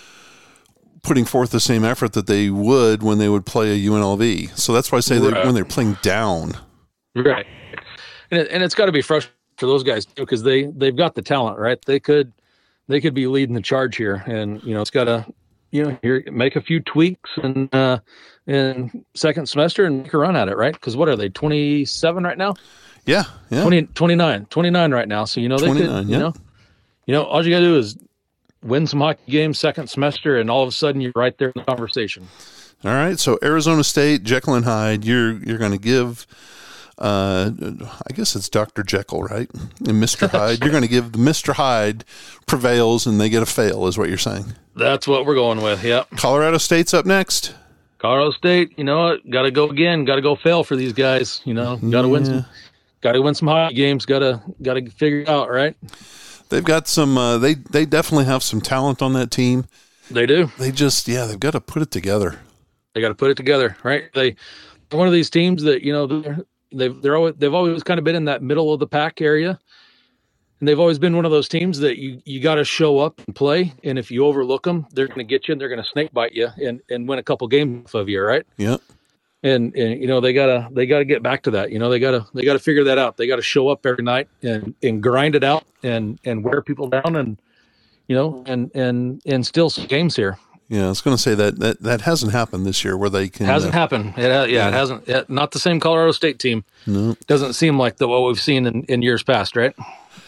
putting forth the same effort that they would when they would play a U N L V. So that's why I say Right. that when they're playing down. Right, and it, and it's got to be frustrating for those guys too because they they've got the talent, right? They could they could be leading the charge here, and you know it's got to you know here make a few tweaks and uh, in second semester and make a run at it, right? Because what are they twenty-seven right now? Yeah, yeah. twenty, twenty-nine, twenty-nine right now. So you know they could twenty-nine, you yeah. know you know all you got to do is win some hockey games second semester, and all of a sudden you're right there in the conversation. All right. So Arizona State, Jekyll and Hyde, you're you're going to give. Uh, I guess it's Doctor Jekyll, right? And Mister Hyde. You're going to give the Mister Hyde prevails and they get a fail, is what you're saying. That's what we're going with. Yep. Colorado State's up next. Colorado State, you know what? Got to go again. Got to go fail for these guys. You know, got to win Yeah. some. Got to win some hockey games. Got to got to figure it out, right? They've got some. Uh, they they definitely have some talent on that team. They do. They just yeah, they've got to put it together. They got to put it together, right? They they're one of these teams that you know they're they've they're always they've always kind of been in that middle of the pack area, and they've always been one of those teams that you you got to show up and play, and if you overlook them, they're going to get you and they're going to snake bite you and and win a couple games off of you, right? Yeah. And, and you know they gotta they gotta get back to that. You know they gotta they gotta figure that out. They gotta show up every night and, and grind it out and, and wear people down and you know and and and still some games here. Yeah, I was going to say that, that that hasn't happened this year where they can. It hasn't uh, happened. It, ha- yeah, it hasn't. It, not the same Colorado State team. No. Doesn't seem like the what we've seen in, in years past, right?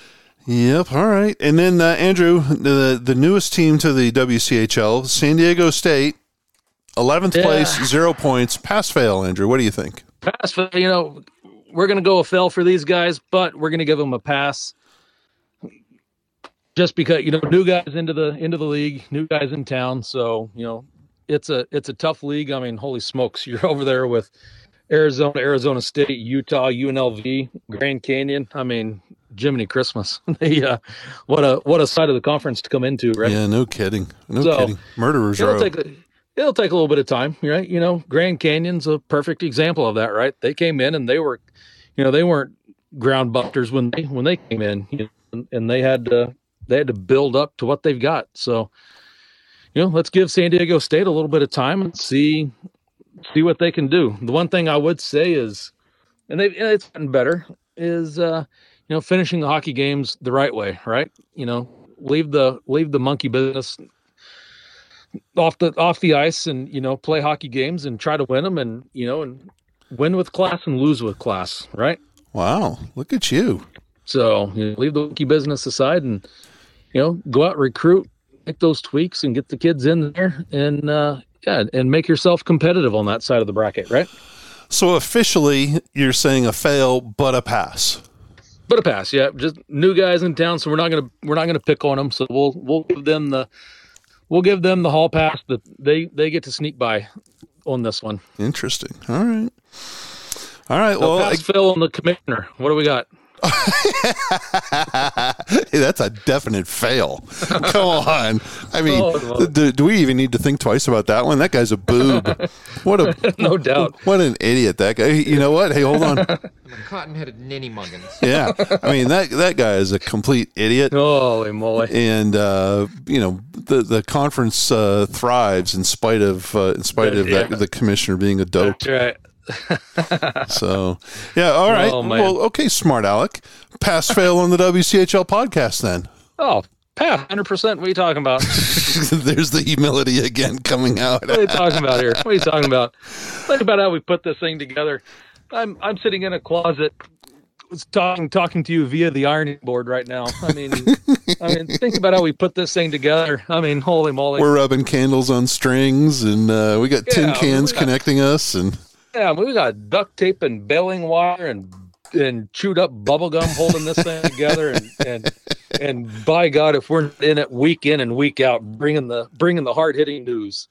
Yep. All right. And then uh, Andrew, the the newest team to the W C H L, San Diego State, eleventh Yeah. place, zero points, pass fail. Andrew, what do you think? Pass. You know, we're gonna go a fail for these guys, but we're gonna give them a pass. Just because you know, new guys into the into the league, new guys in town, so you know, it's a it's a tough league. I mean, holy smokes, you're over there with Arizona, Arizona State, Utah, U N L V, Grand Canyon. I mean, Jiminy Christmas. they, uh, what a what a side of the conference to come into, right? Yeah, no kidding. No So, kidding. Murderers It'll row. take a, it'll take a little bit of time, right? You know, Grand Canyon's a perfect example of that, right? They came in and they were, you know, they weren't ground bufters when they when they came in, you know, and, and they had to they had to build up to what they've got. So, you know, let's give San Diego State a little bit of time and see see what they can do. The one thing I would say is, and they it's gotten better, is uh, you know, finishing the hockey games the right way, right? You know, leave the leave the monkey business off the off the ice and you know play hockey games and try to win them and you know and win with class and lose with class, right? Wow, look at you. So you know, leave the monkey business aside and you know go out, recruit, make those tweaks and get the kids in there and uh yeah and make yourself competitive on that side of the bracket, right? So officially, you're saying a fail, but a pass. But a pass, yeah. Just new guys in town, so we're not gonna we're not gonna pick on them. So we'll we'll give them the we'll give them the hall pass that they they get to sneak by on this one. Interesting. All right. All right. So Well, pass Phil on the commissioner. What do we got? Hey, that's a definite fail. Come on. I mean, oh, do, do we even need to think twice about that one? That guy's a boob. What a no doubt. What an idiot that guy. You know what? Hey, hold on. I'm a cotton-headed ninny muggins. Yeah, I mean that that guy is a complete idiot. Holy moly! And uh, you know the the conference uh, thrives in spite of uh, in spite of yeah. that, the commissioner being a dope. That's right. So, yeah, all right. Oh, well, okay, smart Alec. Pass fail on the W C H L podcast then. Oh, pass, one hundred percent. What are you talking about? There's the humility again coming out. What are you talking about here? What are you talking about? Think about how we put this thing together. I'm I'm sitting in a closet talking talking to you via the ironing board right now. I mean, I mean, think about how we put this thing together. I mean, holy moly. We're rubbing candles on strings, and uh, we got tin yeah, cans got, connecting us, and yeah, we got duct tape and baling wire and and chewed up bubble gum holding this thing together, and and and by God, if we're in it week in and week out, bringing the bringing the hard hitting news.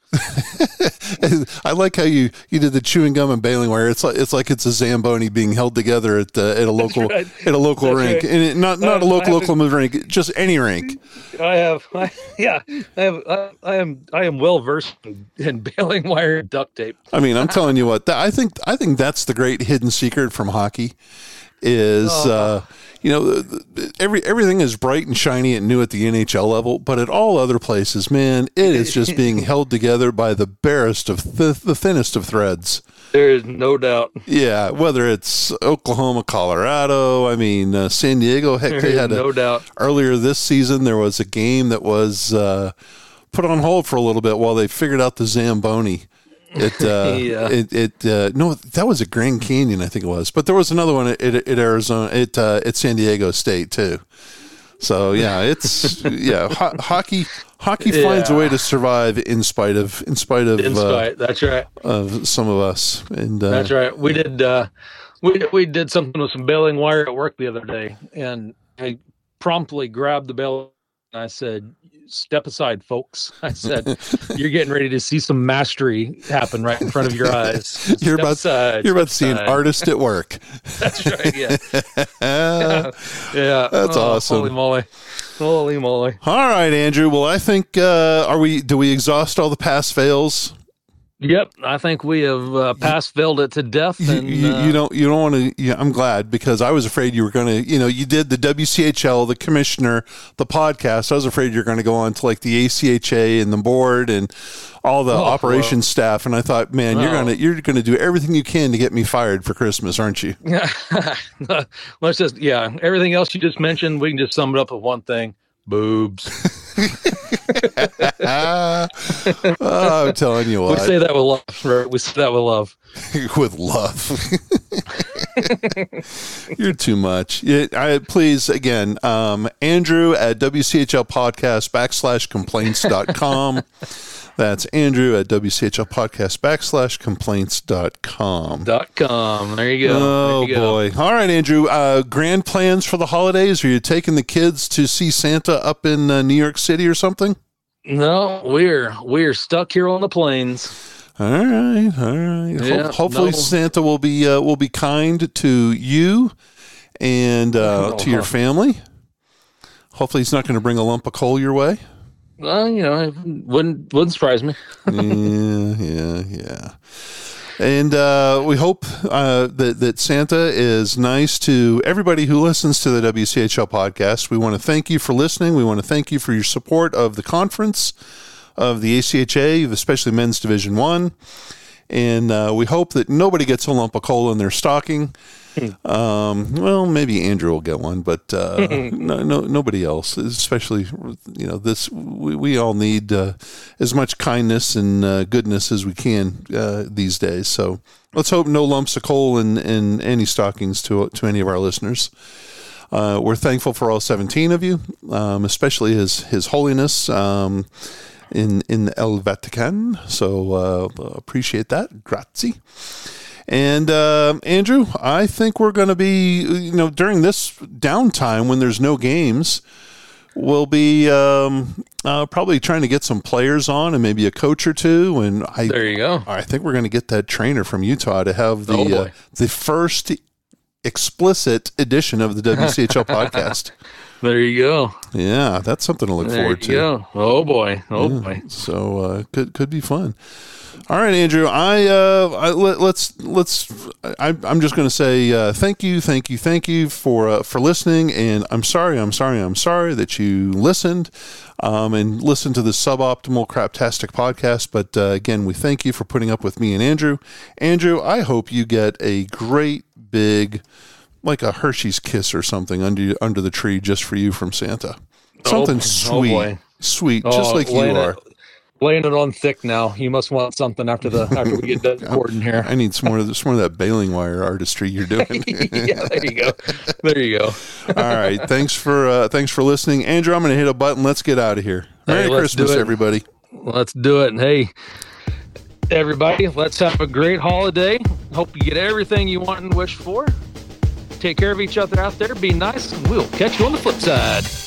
I like how you, you did the chewing gum and baling wire. It's like it's like it's a Zamboni being held together at uh, at a local right. at a local That's rink, right. and it, not not uh, a local local rink, just any rink. I have, I, yeah, I have, I, I am, I am well versed in, in baling wire and duct tape. I mean, I'm telling you what, that, I think I think that's the great hidden secret from hockey. Is oh. uh, you know every everything is bright and shiny and new at the N H L level, but at all other places, man, it is just being held together by the barest of th- the thinnest of threads. There is no doubt. Yeah, whether it's Oklahoma, Colorado, I mean uh, San Diego. Heck, there they had a, no doubt. Earlier this season there was a game that was uh, put on hold for a little bit while they figured out the Zamboni. It, uh, yeah. it, it, uh, no, that was a Grand Canyon, I think it was, but there was another one at, at, at Arizona, at, uh, at San Diego State too. So yeah, it's, yeah, ho- hockey, hockey yeah. finds a way to survive in spite of, in spite of, in spite, uh, that's right. Of some of us. And, uh, that's right. We did, uh, we, we did something with some baling wire at work the other day, and I promptly grabbed the baling and I said, step aside, folks. I said, you're getting ready to see some mastery happen right in front of your eyes. You're Step about, aside, you're about to see aside. an artist at work. That's right. Yeah. yeah. yeah. That's oh, awesome. Holy moly. Holy moly. All right, Andrew. Well, I think, uh, are we, do we exhaust all the pass fails? Yep, I think we have uh, pass failed it to death. And, you, uh, you don't, you don't want to. Yeah, I'm glad, because I was afraid you were going to. You know, you did the W C H L, the commissioner, the podcast. I was afraid you're going to go on to like the A C H A and the board and all the oh, operations well. staff. And I thought, man, you're oh. gonna you're gonna do everything you can to get me fired for Christmas, aren't you? Let's just, yeah. Everything else you just mentioned, we can just sum it up with one thing: boobs. oh, I'm telling you what. We say that with love. Right? We say that with love. With love. You're too much. Yeah, I, please, again, um, Andrew at W C H L podcast backslash complaints dot com. That's Andrew at W C H L podcast backslash complaints dot com. Dot com. There you go. Oh, you go. boy. All right, Andrew. Uh, grand plans for the holidays? Are you taking the kids to see Santa up in uh, New York City or something? No, we're we're stuck here on the plains. All right, all right. Yeah, Ho- hopefully, no. Santa will be uh, will be kind to you and uh, oh, to your huh. family. Hopefully, he's not going to bring a lump of coal your way. Well, you know, it wouldn't wouldn't surprise me. yeah, yeah, yeah. And uh, we hope uh, that that Santa is nice to everybody who listens to the W C H L podcast. We want to thank you for listening. We want to thank you for your support of the conference, of the A C H A, especially Men's Division One. And uh, we hope that nobody gets a lump of coal in their stocking. Um, well, maybe Andrew will get one, but uh, no, no, nobody else. Especially, you know, this we, we all need uh, as much kindness and uh, goodness as we can uh, these days. So let's hope no lumps of coal in, in any stockings to to any of our listeners. Uh, we're thankful for all seventeen of you, um, especially His His Holiness. Um, in in the El Vatican, so uh, appreciate that. Grazie. And uh, Andrew, I think we're going to be, you know, during this downtime when there's no games, we'll be um, uh, probably trying to get some players on and maybe a coach or two. And I, there you go. I think we're going to get that trainer from Utah to have the oh uh, the first explicit edition of the W C H L podcast. There you go. Yeah, that's something to look There forward you to. go. Oh boy. Oh Yeah, boy. So uh, could could be fun. All right, Andrew. I, uh, I let, let's let's. I, I'm just going to say uh, thank you, thank you, thank you for uh, for listening. And I'm sorry, I'm sorry, I'm sorry that you listened um, and listened to the suboptimal craptastic podcast. But uh, again, we thank you for putting up with me and Andrew. Andrew, I hope you get a great big, like a Hershey's kiss or something under under the tree just for you from Santa. Something Oh, sweet, oh boy. sweet, Oh, just like you laying are. It, laying it on thick now. You must want something after the after we get done recording here. I need some more of the, some more of that baling wire artistry you're doing. Yeah, there you go. There you go. All right, thanks for uh, thanks for listening, Andrew. I'm going to hit a button. Let's get out of here. Merry Hey, let's do Christmas, it. everybody. Let's do it. And hey, everybody, let's have a great holiday. Hope you get everything you want and wish for. Take care of each other out there. Be nice, and we'll catch you on the flip side.